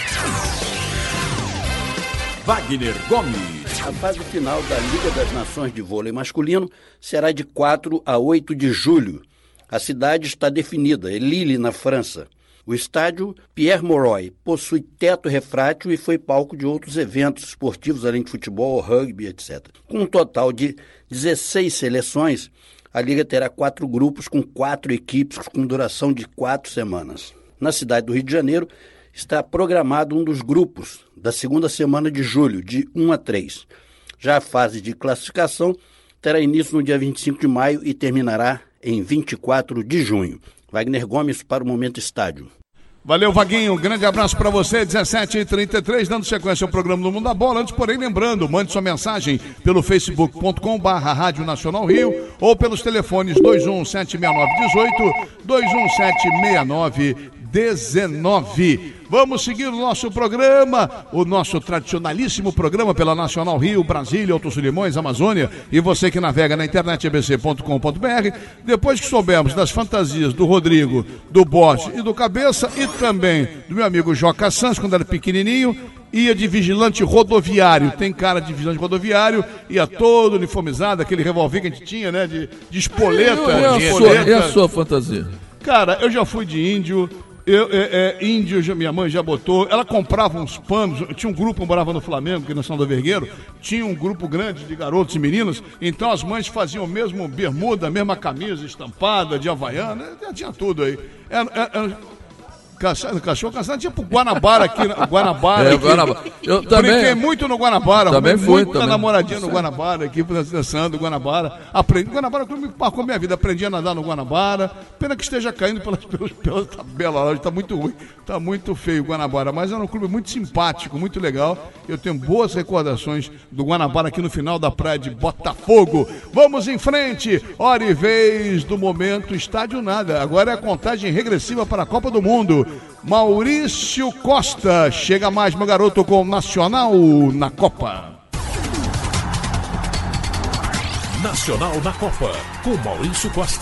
Wagner Gomes. A fase final da Liga das Nações de Vôlei Masculino será de quatro a oito de julho. A cidade está definida, é Lille, na França. O estádio Pierre Mauroy possui teto refrátil e foi palco de outros eventos esportivos, além de futebol, rugby, etcétera. Com um total de dezesseis seleções, a Liga terá quatro grupos com quatro equipes com duração de quatro semanas. Na cidade do Rio de Janeiro, está programado um dos grupos da segunda semana de julho, de um a três. Já a fase de classificação terá início no dia vinte e cinco de maio e terminará em vinte e quatro de junho. Wagner Gomes para o Momento Estádio. Valeu, Vaguinho, um grande abraço para você, dezessete e trinta e três, dando sequência ao programa do Mundo da Bola. Antes, porém, lembrando, mande sua mensagem pelo facebook ponto com barra Rádio Nacional Rio ou pelos telefones dois um sete seis nove um oito, dois um sete seis nove um nove. Vamos seguir o nosso programa, o nosso tradicionalíssimo programa pela Nacional Rio, Brasília, Altos Limões, Amazônia, e você que navega na internet a b c ponto com ponto b r. Depois que soubermos das fantasias do Rodrigo, do Bote e do Cabeça, e também do meu amigo Joca Santos, quando era pequenininho, ia de vigilante rodoviário, tem cara de vigilante rodoviário, ia todo uniformizado, aquele revólver que a gente tinha, né, de, de espoleta. E a, de sua, e a sua fantasia? Cara, eu já fui de índio. Eu, é, é, índio, já, minha mãe já botou, ela comprava uns panos, tinha um grupo, eu morava no Flamengo, que na São do Vergueiro, tinha um grupo grande de garotos e meninas, então as mães faziam o mesmo bermuda, a mesma camisa estampada, de havaiana, tinha tudo aí. Era, era, era, Cachorro, cachorro caçado, tipo Guanabara aqui, Guanabara. É, aqui. Guanabara. Eu também, brinquei muito no Guanabara, também fui, muita também. namoradinha no Guanabara, aqui dançando Guanabara. Aprendi, Guanabara me marcou minha vida, aprendi a nadar no Guanabara. Pena que esteja caindo pelas, pelas, pela tabela lá, está muito ruim, está muito feio o Guanabara, mas era um clube muito simpático, muito legal. Eu tenho boas recordações do Guanabara aqui no final da praia de Botafogo. Vamos em frente, hora e vez do momento, estádio nada. Agora é a contagem regressiva para a Copa do Mundo. Maurício Costa, chega mais, meu garoto, com o Nacional na Copa. Nacional na Copa, com Maurício Costa.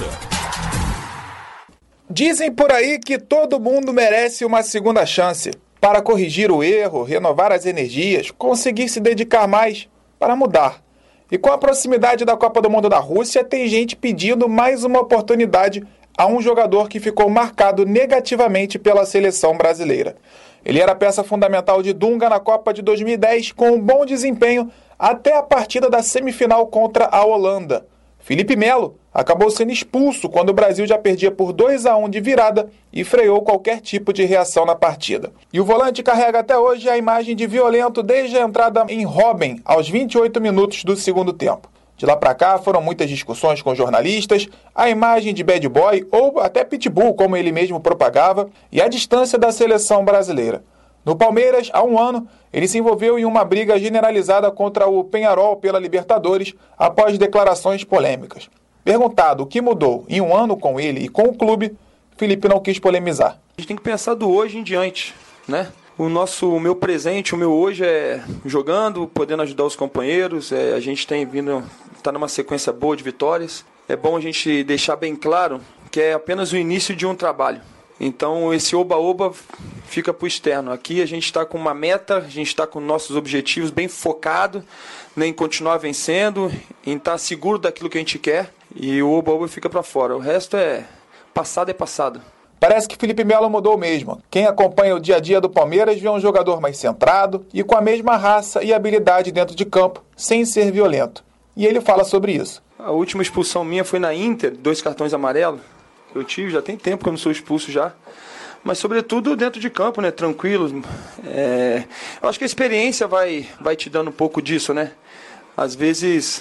Dizem por aí que todo mundo merece uma segunda chance para corrigir o erro, renovar as energias, conseguir se dedicar mais para mudar. E com a proximidade da Copa do Mundo da Rússia, tem gente pedindo mais uma oportunidade a um jogador que ficou marcado negativamente pela seleção brasileira. Ele era peça fundamental de Dunga na Copa de dois mil e dez, com um bom desempenho até a partida da semifinal contra a Holanda. Felipe Melo acabou sendo expulso quando o Brasil já perdia por dois a um de virada e freou qualquer tipo de reação na partida. E o volante carrega até hoje a imagem de violento desde a entrada em Robben, aos vinte e oito minutos do segundo tempo. De lá pra cá foram muitas discussões com jornalistas, a imagem de bad boy ou até pitbull, como ele mesmo propagava, e a distância da seleção brasileira. No Palmeiras, há um ano, ele se envolveu em uma briga generalizada contra o Peñarol pela Libertadores após declarações polêmicas. Perguntado o que mudou em um ano com ele e com o clube, Felipe não quis polemizar. A gente tem que pensar do hoje em diante, né? O nosso, o meu presente, o meu hoje é jogando, podendo ajudar os companheiros. É, a gente tem vindo, está numa sequência boa de vitórias. É bom a gente deixar bem claro que é apenas o início de um trabalho. Então esse oba-oba fica para o externo. Aqui a gente está com uma meta, a gente está com nossos objetivos bem focado, né, em continuar vencendo, em estar seguro daquilo que a gente quer. E o oba-oba fica para fora. O resto é passado é passado. Parece que Felipe Melo mudou mesmo. Quem acompanha o dia a dia do Palmeiras vê um jogador mais centrado e com a mesma raça e habilidade dentro de campo, sem ser violento. E ele fala sobre isso. A última expulsão minha foi na Inter, dois cartões amarelos. Eu tive, já tem tempo que eu não sou expulso já. Mas sobretudo dentro de campo, né? Tranquilo. É... Eu acho que a experiência vai, vai te dando um pouco disso, né? Às vezes,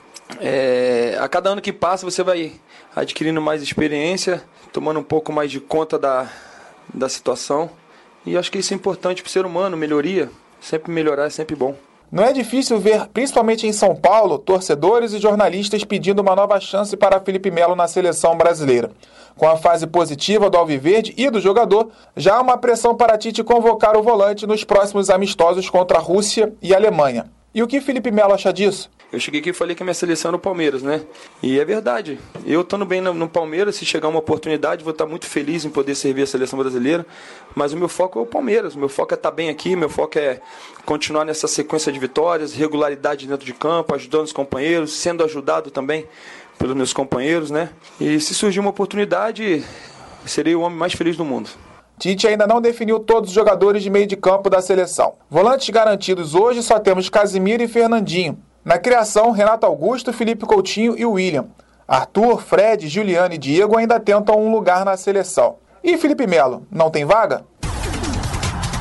é... a cada ano que passa você vai adquirindo mais experiência, tomando um pouco mais de conta da, da situação. E acho que isso é importante para o ser humano, melhoria. Sempre melhorar é sempre bom. Não é difícil ver, principalmente em São Paulo, torcedores e jornalistas pedindo uma nova chance para Felipe Melo na seleção brasileira. Com a fase positiva do Alviverde e do jogador, já há uma pressão para Tite convocar o volante nos próximos amistosos contra a Rússia e a Alemanha. E o que Felipe Melo acha disso? Eu cheguei aqui e falei que a minha seleção era o Palmeiras, né? E é verdade. Eu estando bem no, no Palmeiras, se chegar uma oportunidade, vou estar muito feliz em poder servir a seleção brasileira. Mas o meu foco é o Palmeiras. O meu foco é estar bem aqui, meu foco é continuar nessa sequência de vitórias, regularidade dentro de campo, ajudando os companheiros, sendo ajudado também pelos meus companheiros, né? E se surgir uma oportunidade, serei o homem mais feliz do mundo. Tite ainda não definiu todos os jogadores de meio de campo da seleção. Volantes garantidos hoje só temos Casimiro e Fernandinho. Na criação, Renato Augusto, Felipe Coutinho e William. Arthur, Fred, Juliano e Diego ainda tentam um lugar na seleção. E Felipe Melo, não tem vaga?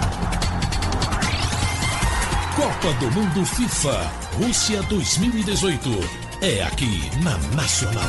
Copa do Mundo FIFA Rússia dois mil e dezoito é aqui na Nacional.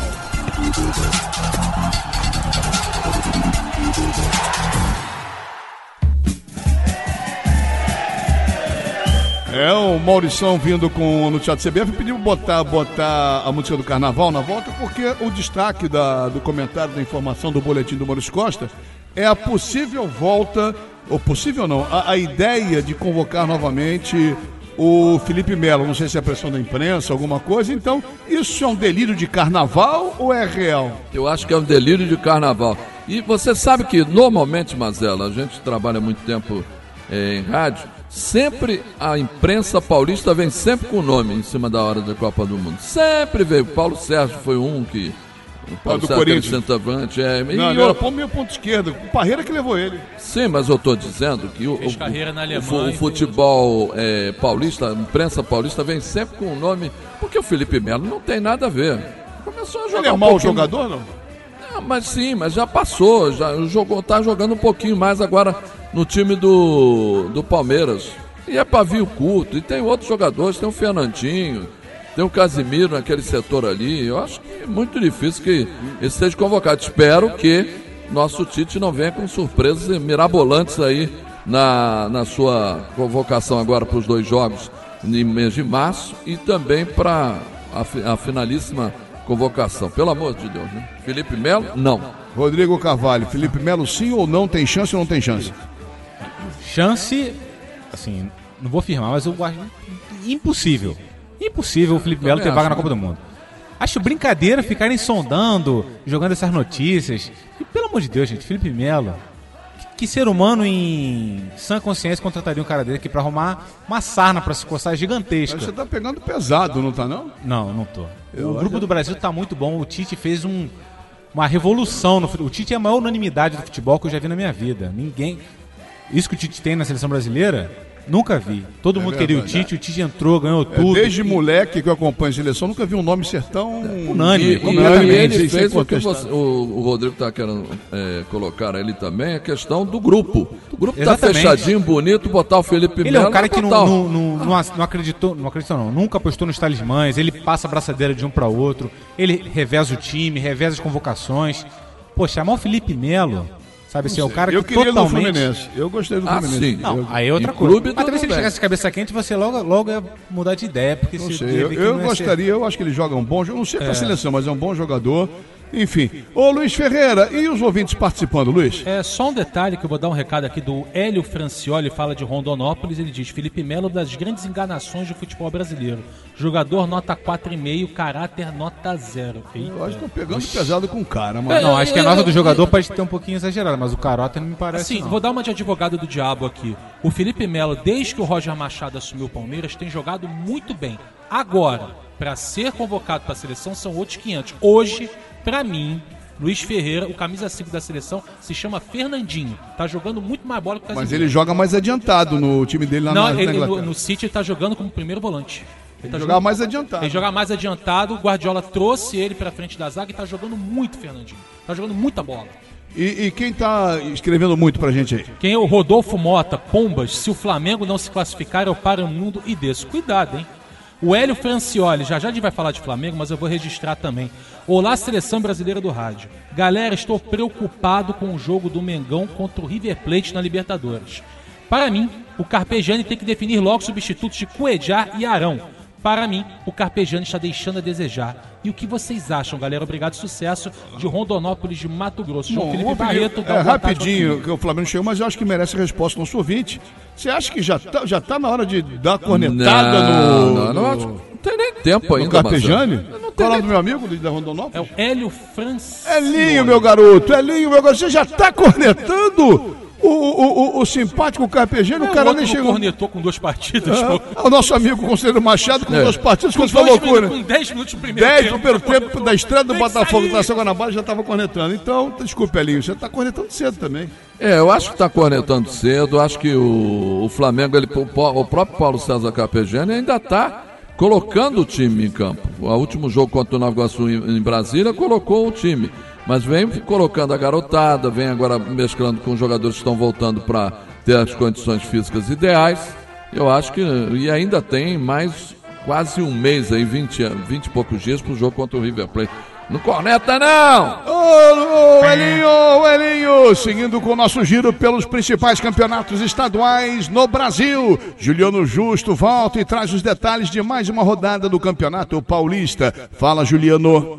É, o Maurição vindo com no Teatro C B F pediu botar, botar a música do Carnaval na volta, porque o destaque da, do comentário, da informação do boletim do Maurício Costa é a possível volta, ou possível não, a, a ideia de convocar novamente o Felipe Melo. Não sei se é pressão da imprensa, alguma coisa. Então, isso é um delírio de Carnaval ou é real? Eu acho que é um delírio de Carnaval. E você sabe que normalmente, Mazela, a gente trabalha muito tempo é, em rádio, sempre a imprensa paulista vem sempre com o nome em cima da hora da Copa do Mundo. Sempre veio. Paulo Sérgio foi um que... O Paulo do Sérgio, Corinthians. Centroavante, é. Não, Não, e ele era o... meio ponto esquerdo. O Parreira que levou ele. Sim, mas eu estou dizendo que o, Fez o, carreira na o, Alemanha, o futebol é, paulista, a imprensa paulista vem sempre com o nome, porque o Felipe Melo não tem nada a ver. Começou a jogar Ele é um mau pouquinho... jogador, não? Não, mas sim, mas já passou, já jogou, tá jogando um pouquinho mais agora no time do, do Palmeiras. E é pavio curto, e tem outros jogadores, tem o Fernandinho, tem o Casimiro naquele setor ali. Eu acho que é muito difícil que ele seja convocado. Espero que nosso Tite não venha com surpresas mirabolantes aí na, na sua convocação agora para os dois jogos no mês de março e também para a, a finalíssima convocação. Pelo amor de Deus, né? Felipe Melo, não. Rodrigo Carvalho, Felipe Melo sim ou não? Tem chance ou não tem chance? Chance, assim, não vou afirmar, mas eu acho impossível. Impossível o Felipe Melo ter vaga na Copa do Mundo. Acho brincadeira ficarem sondando, jogando essas notícias. E pelo amor de Deus, gente, Felipe Melo, que, que ser humano em sã consciência contrataria um cara dele aqui pra arrumar uma sarna pra se coçar gigantesca? Você tá pegando pesado, não tá não? Não, não tô. Eu o grupo do Brasil tá muito bom. O Tite fez um, uma revolução no futebol. O Tite é a maior unanimidade do futebol que eu já vi na minha vida. Ninguém... Isso que o Tite tem na seleção brasileira... Nunca vi. Todo é mundo verdade, queria o Tite, o Tite entrou, ganhou é, tudo. Desde e... moleque que eu acompanho a seleção, nunca vi um nome ser tão unânime. E, e ele fez o que você, o, o Rodrigo está querendo é, colocar ali também, a questão do grupo. O grupo está fechadinho, bonito, botar o Felipe Melo. Ele é um cara que não, não, não, não acreditou, não acreditou não, nunca apostou nos talismãs, ele passa a braçadeira de um para outro, ele reveza o time, reveza as convocações. Pô, chamar o Felipe Melo... Sabe assim, é o cara que eu queria totalmente... no Fluminense. Eu gostei do ah, Fluminense. Sim. Não, eu... aí é outra coisa. Mas também se ele chegasse de cabeça quente, você logo, logo ia mudar de ideia. Porque não se sei, eu, eu gostaria, ser... eu acho que ele joga um bom jogo. Não sei pra é. seleção, mas é um bom jogador. Enfim. Ô Luiz Ferreira, e os ouvintes participando, Luiz? É só um detalhe que eu vou dar um recado aqui do Hélio Francioli, fala de Rondonópolis. Ele diz: Felipe Melo, das grandes enganações do futebol brasileiro. Jogador nota quatro vírgula cinco, caráter nota zero. Eita. Eu acho que tô pegando Oxi. pesado com o cara, mano. Não, acho que a nota do jogador pode ter um pouquinho exagerada, mas o caráter não me parece. Sim, não. Vou dar uma de advogado do diabo aqui. O Felipe Melo, desde que o Roger Machado assumiu o Palmeiras, tem jogado muito bem. Agora, para ser convocado para a seleção, são outros quinhentos. Hoje, para mim, Luiz Ferreira, o camisa cinco da seleção, se chama Fernandinho. Tá jogando muito mais bola que o Casimiro. Mas ele joga mais adiantado no time dele lá Não, na, ele, na no, no City ele tá jogando como primeiro volante. Ele tá jogar mais adiantado. Ele jogar mais adiantado, o Guardiola trouxe ele pra frente da zaga e tá jogando muito, Fernandinho. Tá jogando muita bola. E, e quem tá escrevendo muito pra gente aí? Quem é o Rodolfo Mota, Pombas, se o Flamengo não se classificar, eu paro o mundo e desço. Cuidado, hein? O Hélio Francioli, já já a gente vai falar de Flamengo, mas eu vou registrar também. Olá, Seleção Brasileira do Rádio. Galera, estou preocupado com o jogo do Mengão contra o River Plate na Libertadores. Para mim, o Carpegiani tem que definir logo substitutos de Cuejá e Arão. Para mim, o Carpegiani está deixando a desejar. E o que vocês acham, galera? Obrigado, sucesso de Rondonópolis, de Mato Grosso. João Bom, Felipe Barreto. É, rapidinho, que o Flamengo chegou, mas eu acho que merece a resposta do nosso ouvinte. Você acha que já tá, já tá na hora de dar cornetada não, no, não, não, no... não tem nem tempo ainda, no Carpegiani? Qual é o nome nem... do meu amigo da Rondonópolis? É o Hélio Francioli. Elinho, meu garoto, Elinho, meu garoto. Você já tá cornetando o, o, o, o simpático Carpegiani? É, o cara o nem chegou. Cornetou com duas partidas. Ah, o nosso amigo Conselheiro Machado com é. duas partidas, quando falou loucura. Com dez minutos do primeiro dez tempo. do primeiro tempo da estreia do Botafogo da São Guanabara já estava cornetando. Então, desculpe, Elinho, você tá cornetando cedo também. É, eu acho que está cornetando cedo. Acho que o, o Flamengo, ele, o, o próprio Paulo César Carpegiani ainda está colocando o time em campo. O último jogo contra o Nova Iguaçu em, em Brasília colocou o time. Mas vem colocando a garotada, vem agora mesclando com os jogadores que estão voltando para ter as condições físicas ideais. Eu acho que, e ainda tem mais quase um mês aí, vinte, vinte e poucos dias pro jogo contra o River Plate. Não corneta, não! Ô, ô, Elinho, ô, Elinho, seguindo com o nosso giro pelos principais campeonatos estaduais no Brasil. Juliano Justo volta e traz os detalhes de mais uma rodada do Campeonato Paulista. Fala, Juliano.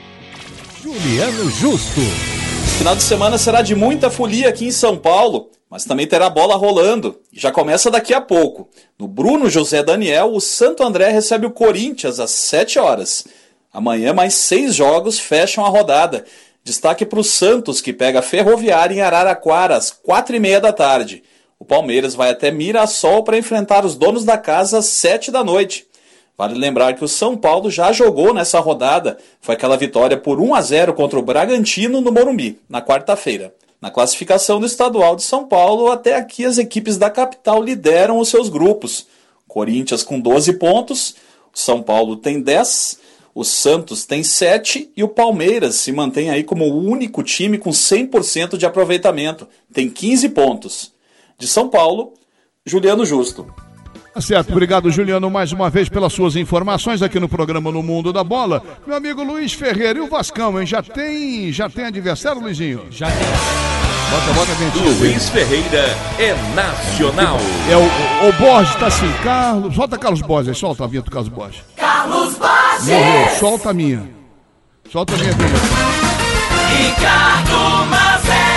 Juliano Justo. Final de semana será de muita folia aqui em São Paulo, mas também terá bola rolando. E já começa daqui a pouco. No Bruno José Daniel, o Santo André recebe o Corinthians às sete horas. Amanhã mais seis jogos fecham a rodada. Destaque para o Santos, que pega a Ferroviária em Araraquara às quatro e meia da tarde. O Palmeiras vai até Mirassol para enfrentar os donos da casa às sete da noite. Vale lembrar que o São Paulo já jogou nessa rodada. Foi aquela vitória por um a zero contra o Bragantino no Morumbi, na quarta-feira. Na classificação do estadual de São Paulo, até aqui as equipes da capital lideram os seus grupos. Corinthians com doze pontos, o São Paulo tem dez, o Santos tem sete e o Palmeiras se mantém aí como o único time com cem por cento de aproveitamento, tem quinze pontos. De São Paulo, Juliano Justo. Tá certo, obrigado, Juliano, mais uma vez pelas suas informações aqui no programa No Mundo da Bola. Meu amigo Luiz Ferreira, e o Vascão, hein? Já tem, já tem adversário, Luizinho? Já tem. Bota, bota a ventinha. Luiz Ferreira é nacional. É o, o Borges tá assim, Carlos, solta Carlos Borges aí, solta a vinheta do Carlos Borges. Carlos Borges! Morreu, solta a minha. Solta a minha vinheta. Ricardo Mazella!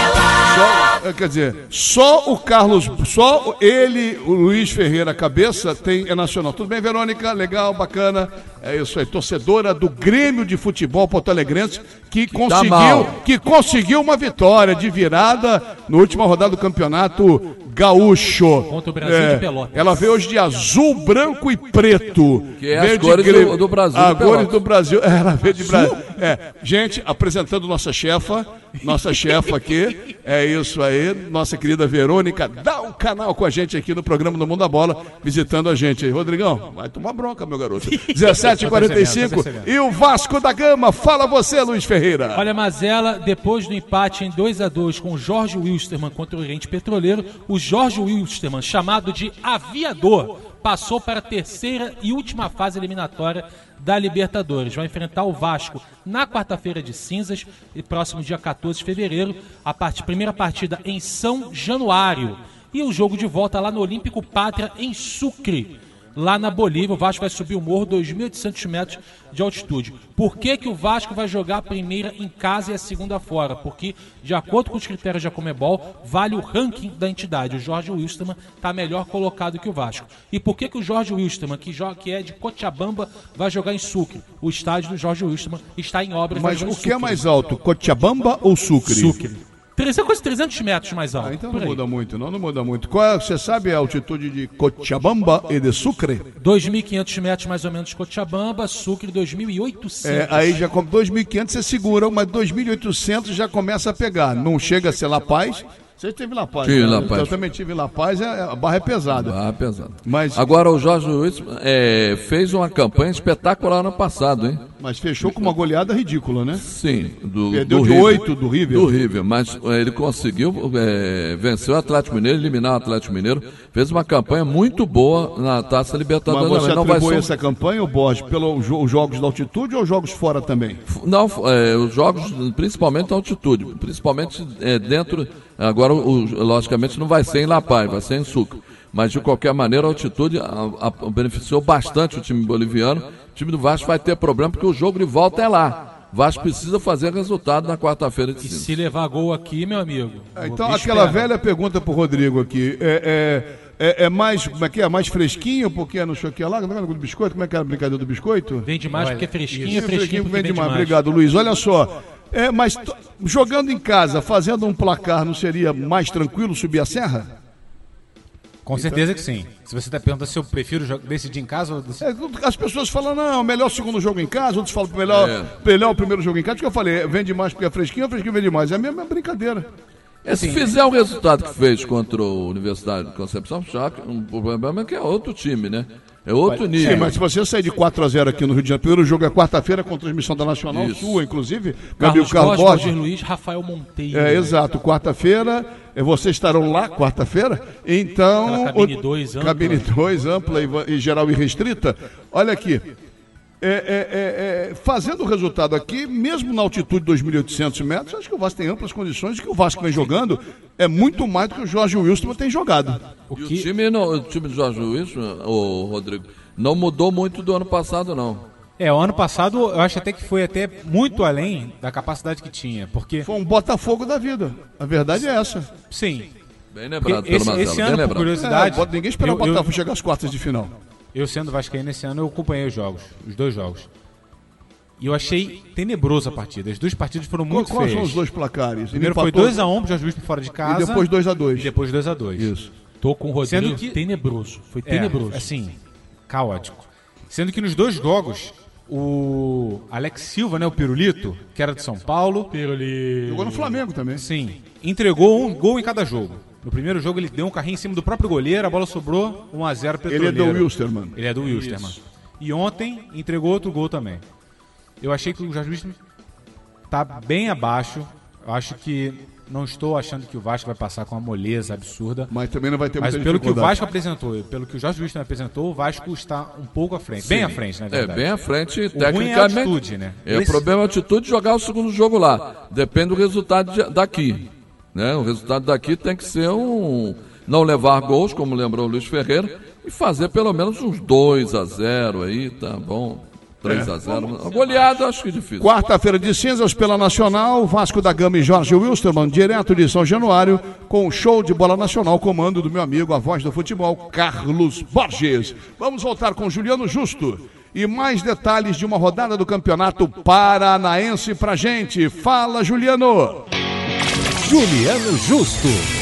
Só, quer dizer, só o Carlos, só ele, o Luiz Ferreira, cabeça, tem, é nacional. Tudo bem, Verônica? Legal, bacana. É isso aí, torcedora do Grêmio de Futebol Porto-Alegrense, que conseguiu, mal. que conseguiu uma vitória de virada na última rodada do Campeonato Gaúcho. Contra o Brasil É, de Pelotas. ela veio hoje de azul, branco e preto. Que é Veio as de cores Grêmio- do, do Brasil. As de cores Pelotas. do Brasil. É, ela veio de Brasil. É, gente, apresentando nossa chefa, nossa chefa aqui, é isso aí, nossa querida Verônica, dá um canal com a gente aqui no programa do Mundo da Bola, visitando a gente aí. Rodrigão, vai tomar bronca, meu garoto. dezessete e quarenta e cinco e o Vasco da Gama, fala você, Luiz Ferreira. Olha, Mazella, depois do empate em dois a dois com o Jorge Wilstermann contra o Oriente Petroleiro, o Jorge Wilstermann, chamado de aviador, passou para a terceira e última fase eliminatória da Libertadores. Vai enfrentar o Vasco na quarta-feira de cinzas e próximo dia quatorze de fevereiro, a part... primeira partida em São Januário. E o jogo de volta lá no Olímpico Pátria, em Sucre, lá na Bolívia. O Vasco vai subir o morro, dois mil e oitocentos metros de altitude. Por que que o Vasco vai jogar a primeira em casa e a segunda fora? Porque, de acordo com os critérios da Conmebol, vale o ranking da entidade. O Jorge Wilstermann está melhor colocado que o Vasco. E por que que o Jorge Wilstermann, que, joga, que é de Cochabamba, vai jogar em Sucre? O estádio do Jorge Wilstermann está em obras. vai Mas jogar em o que é Sucre. mais alto, Cochabamba ou Sucre? Sucre. trezentos, quase trezentos metros mais alto. Ah, então por não aí. muda muito, não, não muda muito. Qual é, você sabe a altitude de Cochabamba e de Sucre? dois mil e quinhentos metros mais ou menos de Cochabamba, Sucre dois mil e oitocentos. É, aí já com dois mil e quinhentos você segura, mas dois mil e oitocentos já começa a pegar. Não chega a ser La Paz. Você esteve em La Paz? Tive né? La Paz. Eu também tive em La Paz, é, a barra é pesada. Ah, pesado. Mas, Agora o Jorge Luiz é, fez uma campanha espetacular ano passado, hein? mas fechou com uma goleada ridícula, né? Sim, do, Perdeu do de River. oito do River. Do River, mas é, ele conseguiu é, vencer o Atlético Mineiro, eliminar o Atlético Mineiro. Fez uma campanha muito boa na Taça Mas Libertadores. você não vai atribui ser um- essa campanha, o Borges, pelos jo- jogos da altitude ou jogos fora também? Não, é, os jogos, principalmente a altitude, principalmente é, dentro. Agora, o, logicamente, não vai ser em La Paz, vai ser em Sucre. Mas, de qualquer maneira, a altitude a, a, beneficiou bastante o time boliviano. O time do Vasco vai ter problema porque o jogo de volta é lá. O Vasco precisa fazer resultado na quarta-feira de E cinza. se levar gol aqui, meu amigo. Então, o bicho aquela pega. velha pergunta pro Rodrigo aqui. É, é, é, é mais, como é que é? Mais fresquinho, porque é no choque lá? Como é que é do biscoito? Como é que é a brincadeira do biscoito? Vem demais porque é fresquinho, é Isso, fresquinho porque vem vem demais. demais. Obrigado, Luiz. Olha só. É, mas t- jogando em casa, fazendo um placar, não seria mais tranquilo subir a serra? Com certeza que sim. Se você está perguntando se eu prefiro jo- decidir em casa ou decidir... É, as pessoas falam, não, melhor segundo jogo em casa, outros falam, melhor, É. melhor o primeiro jogo em casa. O que eu falei, vende mais porque é fresquinho, é fresquinho vende mais. É a mesma brincadeira. É, se fizer o resultado que fez contra a Universidade de Concepção, já que o problema é que é outro time, né? É outro nível. Sim, mas se você sair de quatro a zero aqui no Rio de Janeiro, o jogo é quarta-feira com transmissão da Nacional, Isso. sua, inclusive. Carlos Carlos Borges, Borges. Roger Luiz, Rafael Monteiro. É, exato. Quarta-feira, eh, vocês estarão lá quarta-feira. Então. Aquela cabine dois ampla. Cabine dois, ampla e, e geral e restrita. Olha aqui. É, é, é, é, fazendo o resultado aqui, mesmo na altitude de dois mil e oitocentos metros, acho que o Vasco tem amplas condições de que o Vasco vem jogando é muito mais do que o Jorge Wilson tem jogado. O, que... o, time, não, o time do Jorge Wilson, o Rodrigo, não mudou muito do ano passado, não. É, o ano passado eu acho até que foi até muito além da capacidade que tinha, porque... Foi um Botafogo da vida, a verdade é essa. Sim. Bem lembrado pelo esse, Marcelo, esse ano, bem por curiosidade... É, ninguém esperava o Botafogo eu, chegar às quartas de final. Eu sendo vascaíno esse ano, eu acompanhei os jogos, os dois jogos. E eu achei tenebrosa a partida. As duas partidas foram muito Quais feias. são os dois placares? Primeiro foi dois a um pro Jorge Wilson fora de casa. E depois dois a dois. E depois dois a dois. Isso. Tô com o Rodrigo, Sendo que... tenebroso. Foi tenebroso. É, assim, caótico. Sendo que nos dois jogos, o Alex Silva, né, o Pirulito, que era de São Paulo... Pirulito. Jogou no Flamengo também. Sim. Entregou um gol em cada jogo. No primeiro jogo ele deu um carrinho em cima do próprio goleiro, a bola sobrou um a zero Petroleiro. Ele é do Wilstermann. Ele é do Wilstermann. E ontem entregou outro gol também. Eu achei que o Jorge Wilson tá bem abaixo. Eu acho que não estou achando que o Vasco vai passar com uma moleza absurda. Mas também não vai ter Mas muita pelo que o dificuldade. Vasco apresentou, pelo que o Jorge Wilson apresentou, o Vasco está um pouco à frente. Sim. Bem à frente, na verdade. É, bem à frente, o tecnicamente. ruim é a altitude, né? É, Esse... o problema é a altitude de jogar o segundo jogo lá. Depende do resultado de, daqui. Né? O resultado daqui tem que ser um... não levar gols, como lembrou o Luiz Ferreira, e fazer pelo menos uns dois a zero aí, tá bom? três a zero. É. Goleada, acho que é difícil. Quarta-feira de cinzas pela Nacional, Vasco da Gama e Jorge Wilstermann, direto de São Januário, com o show de bola nacional, comando do meu amigo, a voz do futebol, Carlos Borges. Vamos voltar com Juliano Justo e mais detalhes de uma rodada do Campeonato Paranaense pra gente. Fala, Juliano! Juliano Justo.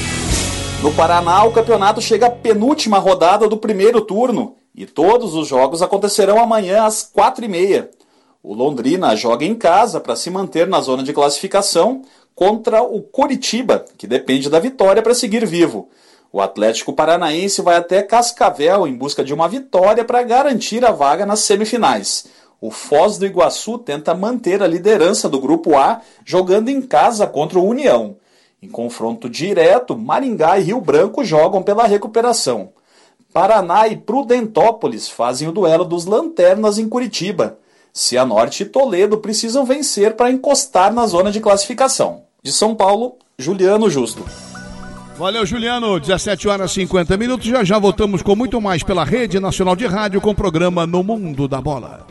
No Paraná, o campeonato chega à penúltima rodada do primeiro turno e todos os jogos acontecerão amanhã às quatro e meia. O Londrina joga em casa para se manter na zona de classificação contra o Coritiba, que depende da vitória para seguir vivo. O Atlético Paranaense vai até Cascavel em busca de uma vitória para garantir a vaga nas semifinais. O Foz do Iguaçu tenta manter a liderança do Grupo A jogando em casa contra o União. Em confronto direto, Maringá e Rio Branco jogam pela recuperação. Paraná e Prudentópolis fazem o duelo dos lanternas em Curitiba. Cianorte e Toledo precisam vencer para encostar na zona de classificação. De São Paulo, Juliano Justo. Valeu, Juliano. dezessete horas e cinquenta minutos. Já já voltamos com muito mais pela Rede Nacional de Rádio com o programa No Mundo da Bola.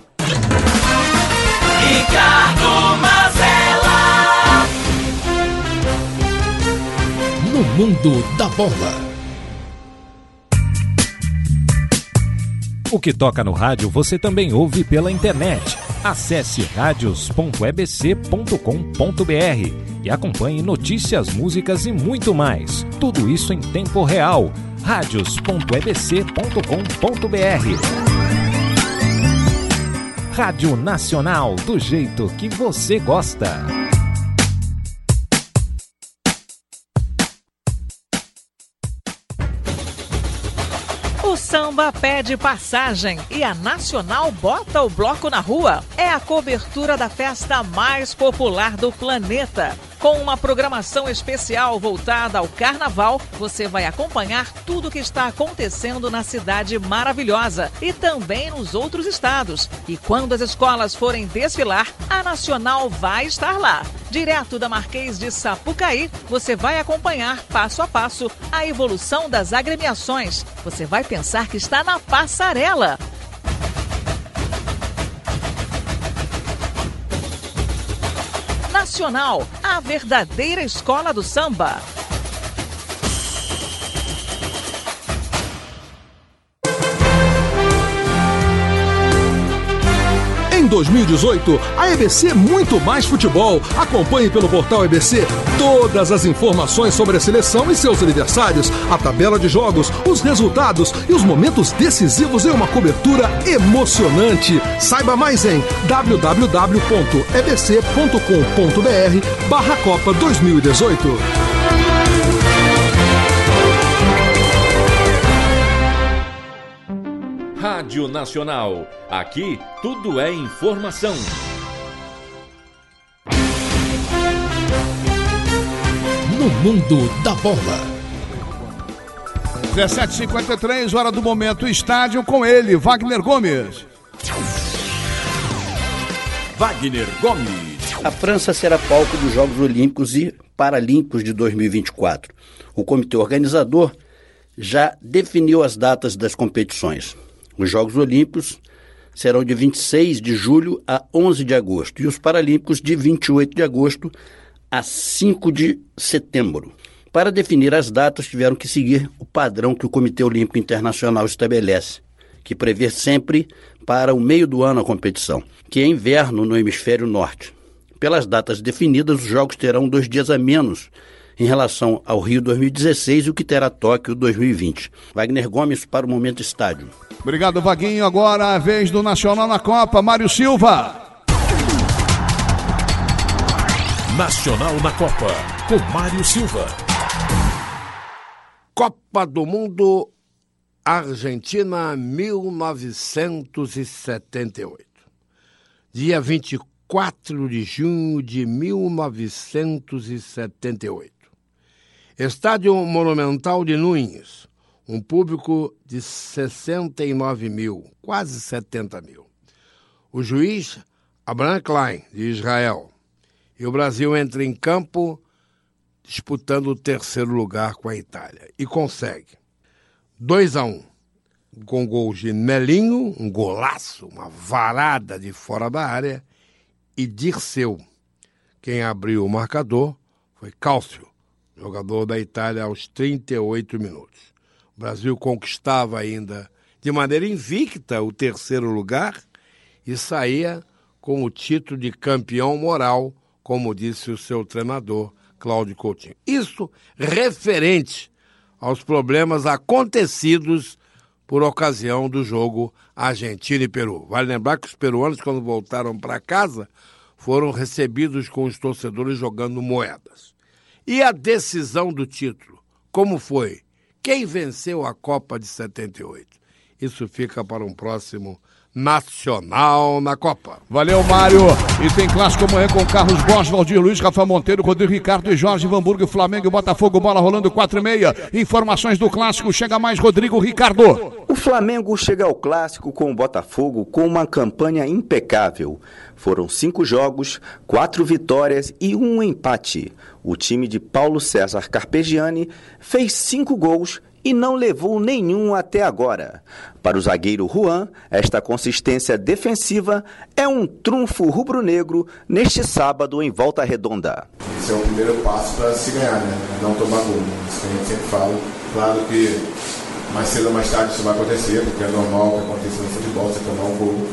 Ricardo Mazella. No Mundo da Bola. O que toca no rádio você também ouve pela internet. Acesse radios ponto e b c ponto com ponto b r e acompanhe notícias, músicas e muito mais. Tudo isso em tempo real. radios ponto e b c ponto com ponto b r. Rádio Nacional, do jeito que você gosta. O samba pede passagem e a Nacional bota o bloco na rua. É a cobertura da festa mais popular do planeta. Com uma programação especial voltada ao carnaval, você vai acompanhar tudo o que está acontecendo na cidade maravilhosa e também nos outros estados. E quando as escolas forem desfilar, a Nacional vai estar lá. Direto da Marquês de Sapucaí, você vai acompanhar passo a passo a evolução das agremiações. Você vai pensar que está na passarela. Nacional, a verdadeira escola do samba. Em dois mil e dezoito, a E B C Muito Mais Futebol. Acompanhe pelo portal E B C todas as informações sobre a seleção e seus adversários, a tabela de jogos, os resultados e os momentos decisivos em uma cobertura emocionante. Saiba mais em w w w ponto e b c ponto com ponto b r barra Copa dois mil e dezoito. Rádio Rádio Nacional. Aqui, tudo é informação. No mundo da bola. dezessete e cinquenta e três, hora do momento, estádio com ele, Wagner Gomes. Wagner Gomes. A França será palco dos Jogos Olímpicos e Paralímpicos de dois mil e vinte e quatro. O comitê organizador já definiu as datas das competições. Os Jogos Olímpicos serão de vinte e seis de julho a onze de agosto e os Paralímpicos de vinte e oito de agosto a cinco de setembro. Para definir as datas, tiveram que seguir o padrão que o Comitê Olímpico Internacional estabelece, que prevê sempre para o meio do ano a competição, que é inverno no hemisfério norte. Pelas datas definidas, os Jogos terão dois dias a menos em relação ao Rio dois mil e dezesseis e o que terá Tóquio dois mil e vinte. Wagner Gomes para o Momento Estádio. Obrigado, Vaguinho. Agora a vez do Nacional na Copa, Mário Silva. Nacional na Copa, com Mário Silva. Copa do Mundo, Argentina, mil novecentos e setenta e oito. Dia vinte e quatro de junho de mil novecentos e setenta e oito. Estádio Monumental de Núñez, um público de sessenta e nove mil, quase setenta mil. O juiz, Abraham Klein, de Israel. E o Brasil entra em campo disputando o terceiro lugar com a Itália. E consegue. dois a um. Com gols de Melinho, um golaço, uma varada de fora da área, e Dirceu. Quem abriu o marcador foi Cálcio, jogador da Itália, aos trinta e oito minutos. O Brasil conquistava ainda de maneira invicta o terceiro lugar e saía com o título de campeão moral, como disse o seu treinador, Cláudio Coutinho. Isso referente aos problemas acontecidos por ocasião do jogo Argentina e Peru. Vale lembrar que os peruanos, quando voltaram para casa, foram recebidos com os torcedores jogando moedas. E a decisão do título, como foi? Quem venceu a Copa de setenta e oito? Isso fica para um próximo Nacional na Copa. Valeu, Mário. E tem clássico amanhã com Carlos Bosch, Valdir Luiz, Rafael Monteiro, Rodrigo Ricardo e Jorge Van Burgo, Flamengo e Botafogo, bola rolando quatro e meia. Informações do clássico, chega mais Rodrigo Ricardo. O Flamengo chega ao clássico com o Botafogo com uma campanha impecável. Foram cinco jogos, quatro vitórias e um empate. O time de Paulo César Carpegiani fez cinco gols e não levou nenhum até agora. Para o zagueiro Juan, esta consistência defensiva é um trunfo rubro-negro neste sábado em Volta Redonda. Esse é o primeiro passo para se ganhar, né? Não tomar gol. Isso que a gente sempre fala. Claro que mais cedo ou mais tarde isso vai acontecer, porque é normal que aconteça no futebol, você tomar um gol.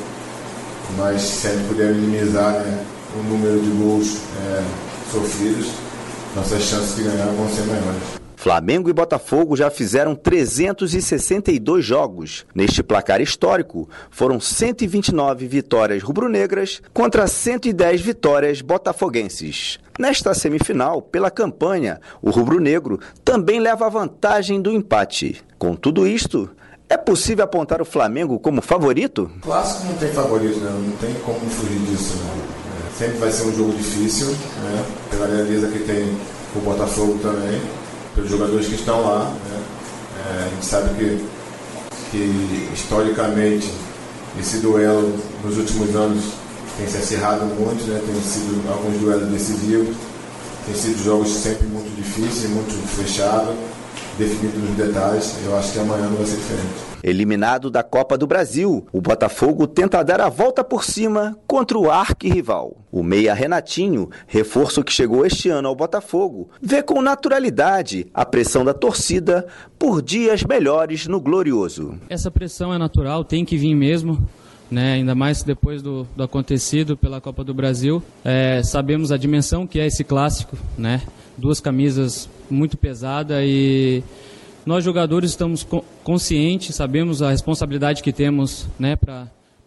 Mas se a gente puder minimizar, né, o número de gols é, sofridos, nossas chances de ganhar vão ser maiores. Flamengo e Botafogo já fizeram trezentos e sessenta e dois jogos. Neste placar histórico, foram cento e vinte e nove vitórias rubro-negras contra cento e dez vitórias botafoguenses. Nesta semifinal, pela campanha, o rubro-negro também leva a vantagem do empate. Com tudo isto, é possível apontar o Flamengo como favorito? O clássico não tem favorito, né? Não tem como fugir disso, né? É, sempre vai ser um jogo difícil, né? Pela realeza que tem o Botafogo também, pelos jogadores que estão lá, né? É, a gente sabe que, que historicamente esse duelo nos últimos anos tem se acirrado muito, né? Tem sido alguns duelos decisivos, tem sido jogos sempre muito difíceis, muito fechados, definido nos detalhes. Eu acho que amanhã não vai ser diferente. Eliminado da Copa do Brasil, o Botafogo tenta dar a volta por cima contra o arquirrival. O meia Renatinho, reforço que chegou este ano ao Botafogo, vê com naturalidade a pressão da torcida por dias melhores no Glorioso. Essa pressão é natural, tem que vir mesmo, né? Ainda mais depois do, do acontecido pela Copa do Brasil. É, sabemos a dimensão que é esse clássico, né? Duas camisas muito pesadas e nós jogadores estamos conscientes, sabemos a responsabilidade que temos, né, para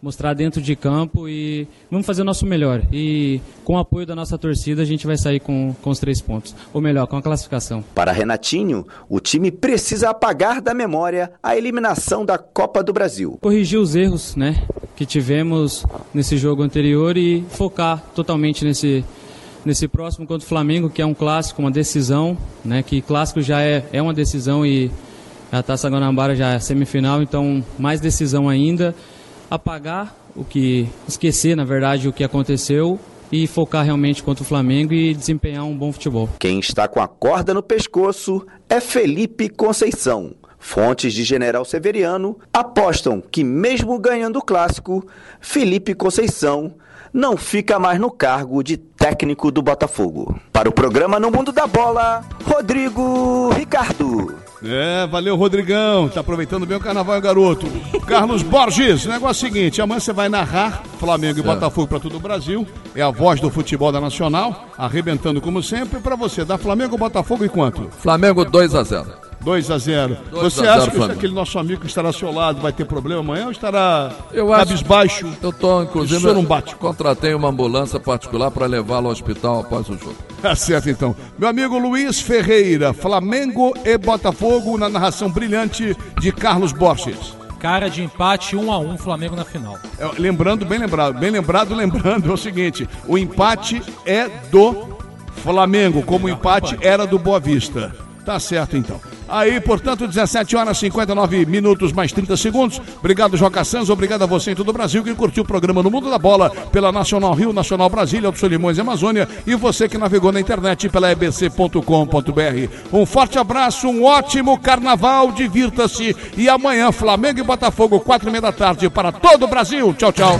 mostrar dentro de campo e vamos fazer o nosso melhor. E com o apoio da nossa torcida a gente vai sair com, com os três pontos, ou melhor, com a classificação. Para Renatinho, o time precisa apagar da memória a eliminação da Copa do Brasil. Corrigir os erros, né, que tivemos nesse jogo anterior e focar totalmente nesse, nesse próximo contra o Flamengo, que é um clássico, uma decisão, né, que clássico já é, é uma decisão e a Taça Guanabara já é semifinal, então mais decisão ainda. Apagar o que, esquecer na verdade o que aconteceu e focar realmente contra o Flamengo e desempenhar um bom futebol. Quem está com a corda no pescoço é Felipe Conceição. Fontes de General Severiano apostam que mesmo ganhando o clássico, Felipe Conceição não fica mais no cargo de técnico do Botafogo. Para o programa No Mundo da Bola, Rodrigo Ricardo. É, valeu, Rodrigão. Tá aproveitando bem o carnaval, garoto. Carlos Borges, o negócio é o seguinte: amanhã você vai narrar Flamengo e certo. Botafogo para todo o Brasil. É a voz do futebol da Nacional, arrebentando como sempre. Para você, dá Flamengo, Botafogo e quanto? Flamengo dois a zero. dois a zero. Você acha que aquele nosso amigo que estará ao seu lado vai ter problema amanhã ou estará eu acho, cabisbaixo? Eu tô, inclusive, não bate. contratei uma ambulância particular para levá-lo ao hospital após o jogo. Tá certo, então. Meu amigo Luiz Ferreira, Flamengo e Botafogo na narração brilhante de Carlos Borges. Cara de empate, um a um, Flamengo na final. É, lembrando, bem lembrado, bem lembrado, lembrando, é o seguinte: o empate é do Flamengo, como o empate era do Boa Vista. Tá certo, então. Aí, portanto, dezessete horas e cinquenta e nove minutos mais trinta segundos. Obrigado, Joca Sanz. Obrigado a você em todo o Brasil que curtiu o programa No Mundo da Bola pela Nacional Rio, Nacional Brasília, Alto Solimões e Amazônia. E você que navegou na internet pela e b c ponto com ponto b r. Um forte abraço, um ótimo carnaval, divirta-se. E amanhã, Flamengo e Botafogo, quatro e meia da tarde, para todo o Brasil. Tchau, tchau.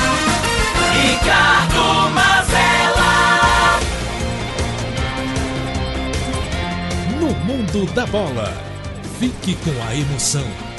Ricardo Mazella. No Mundo da Bola. Fique com a emoção.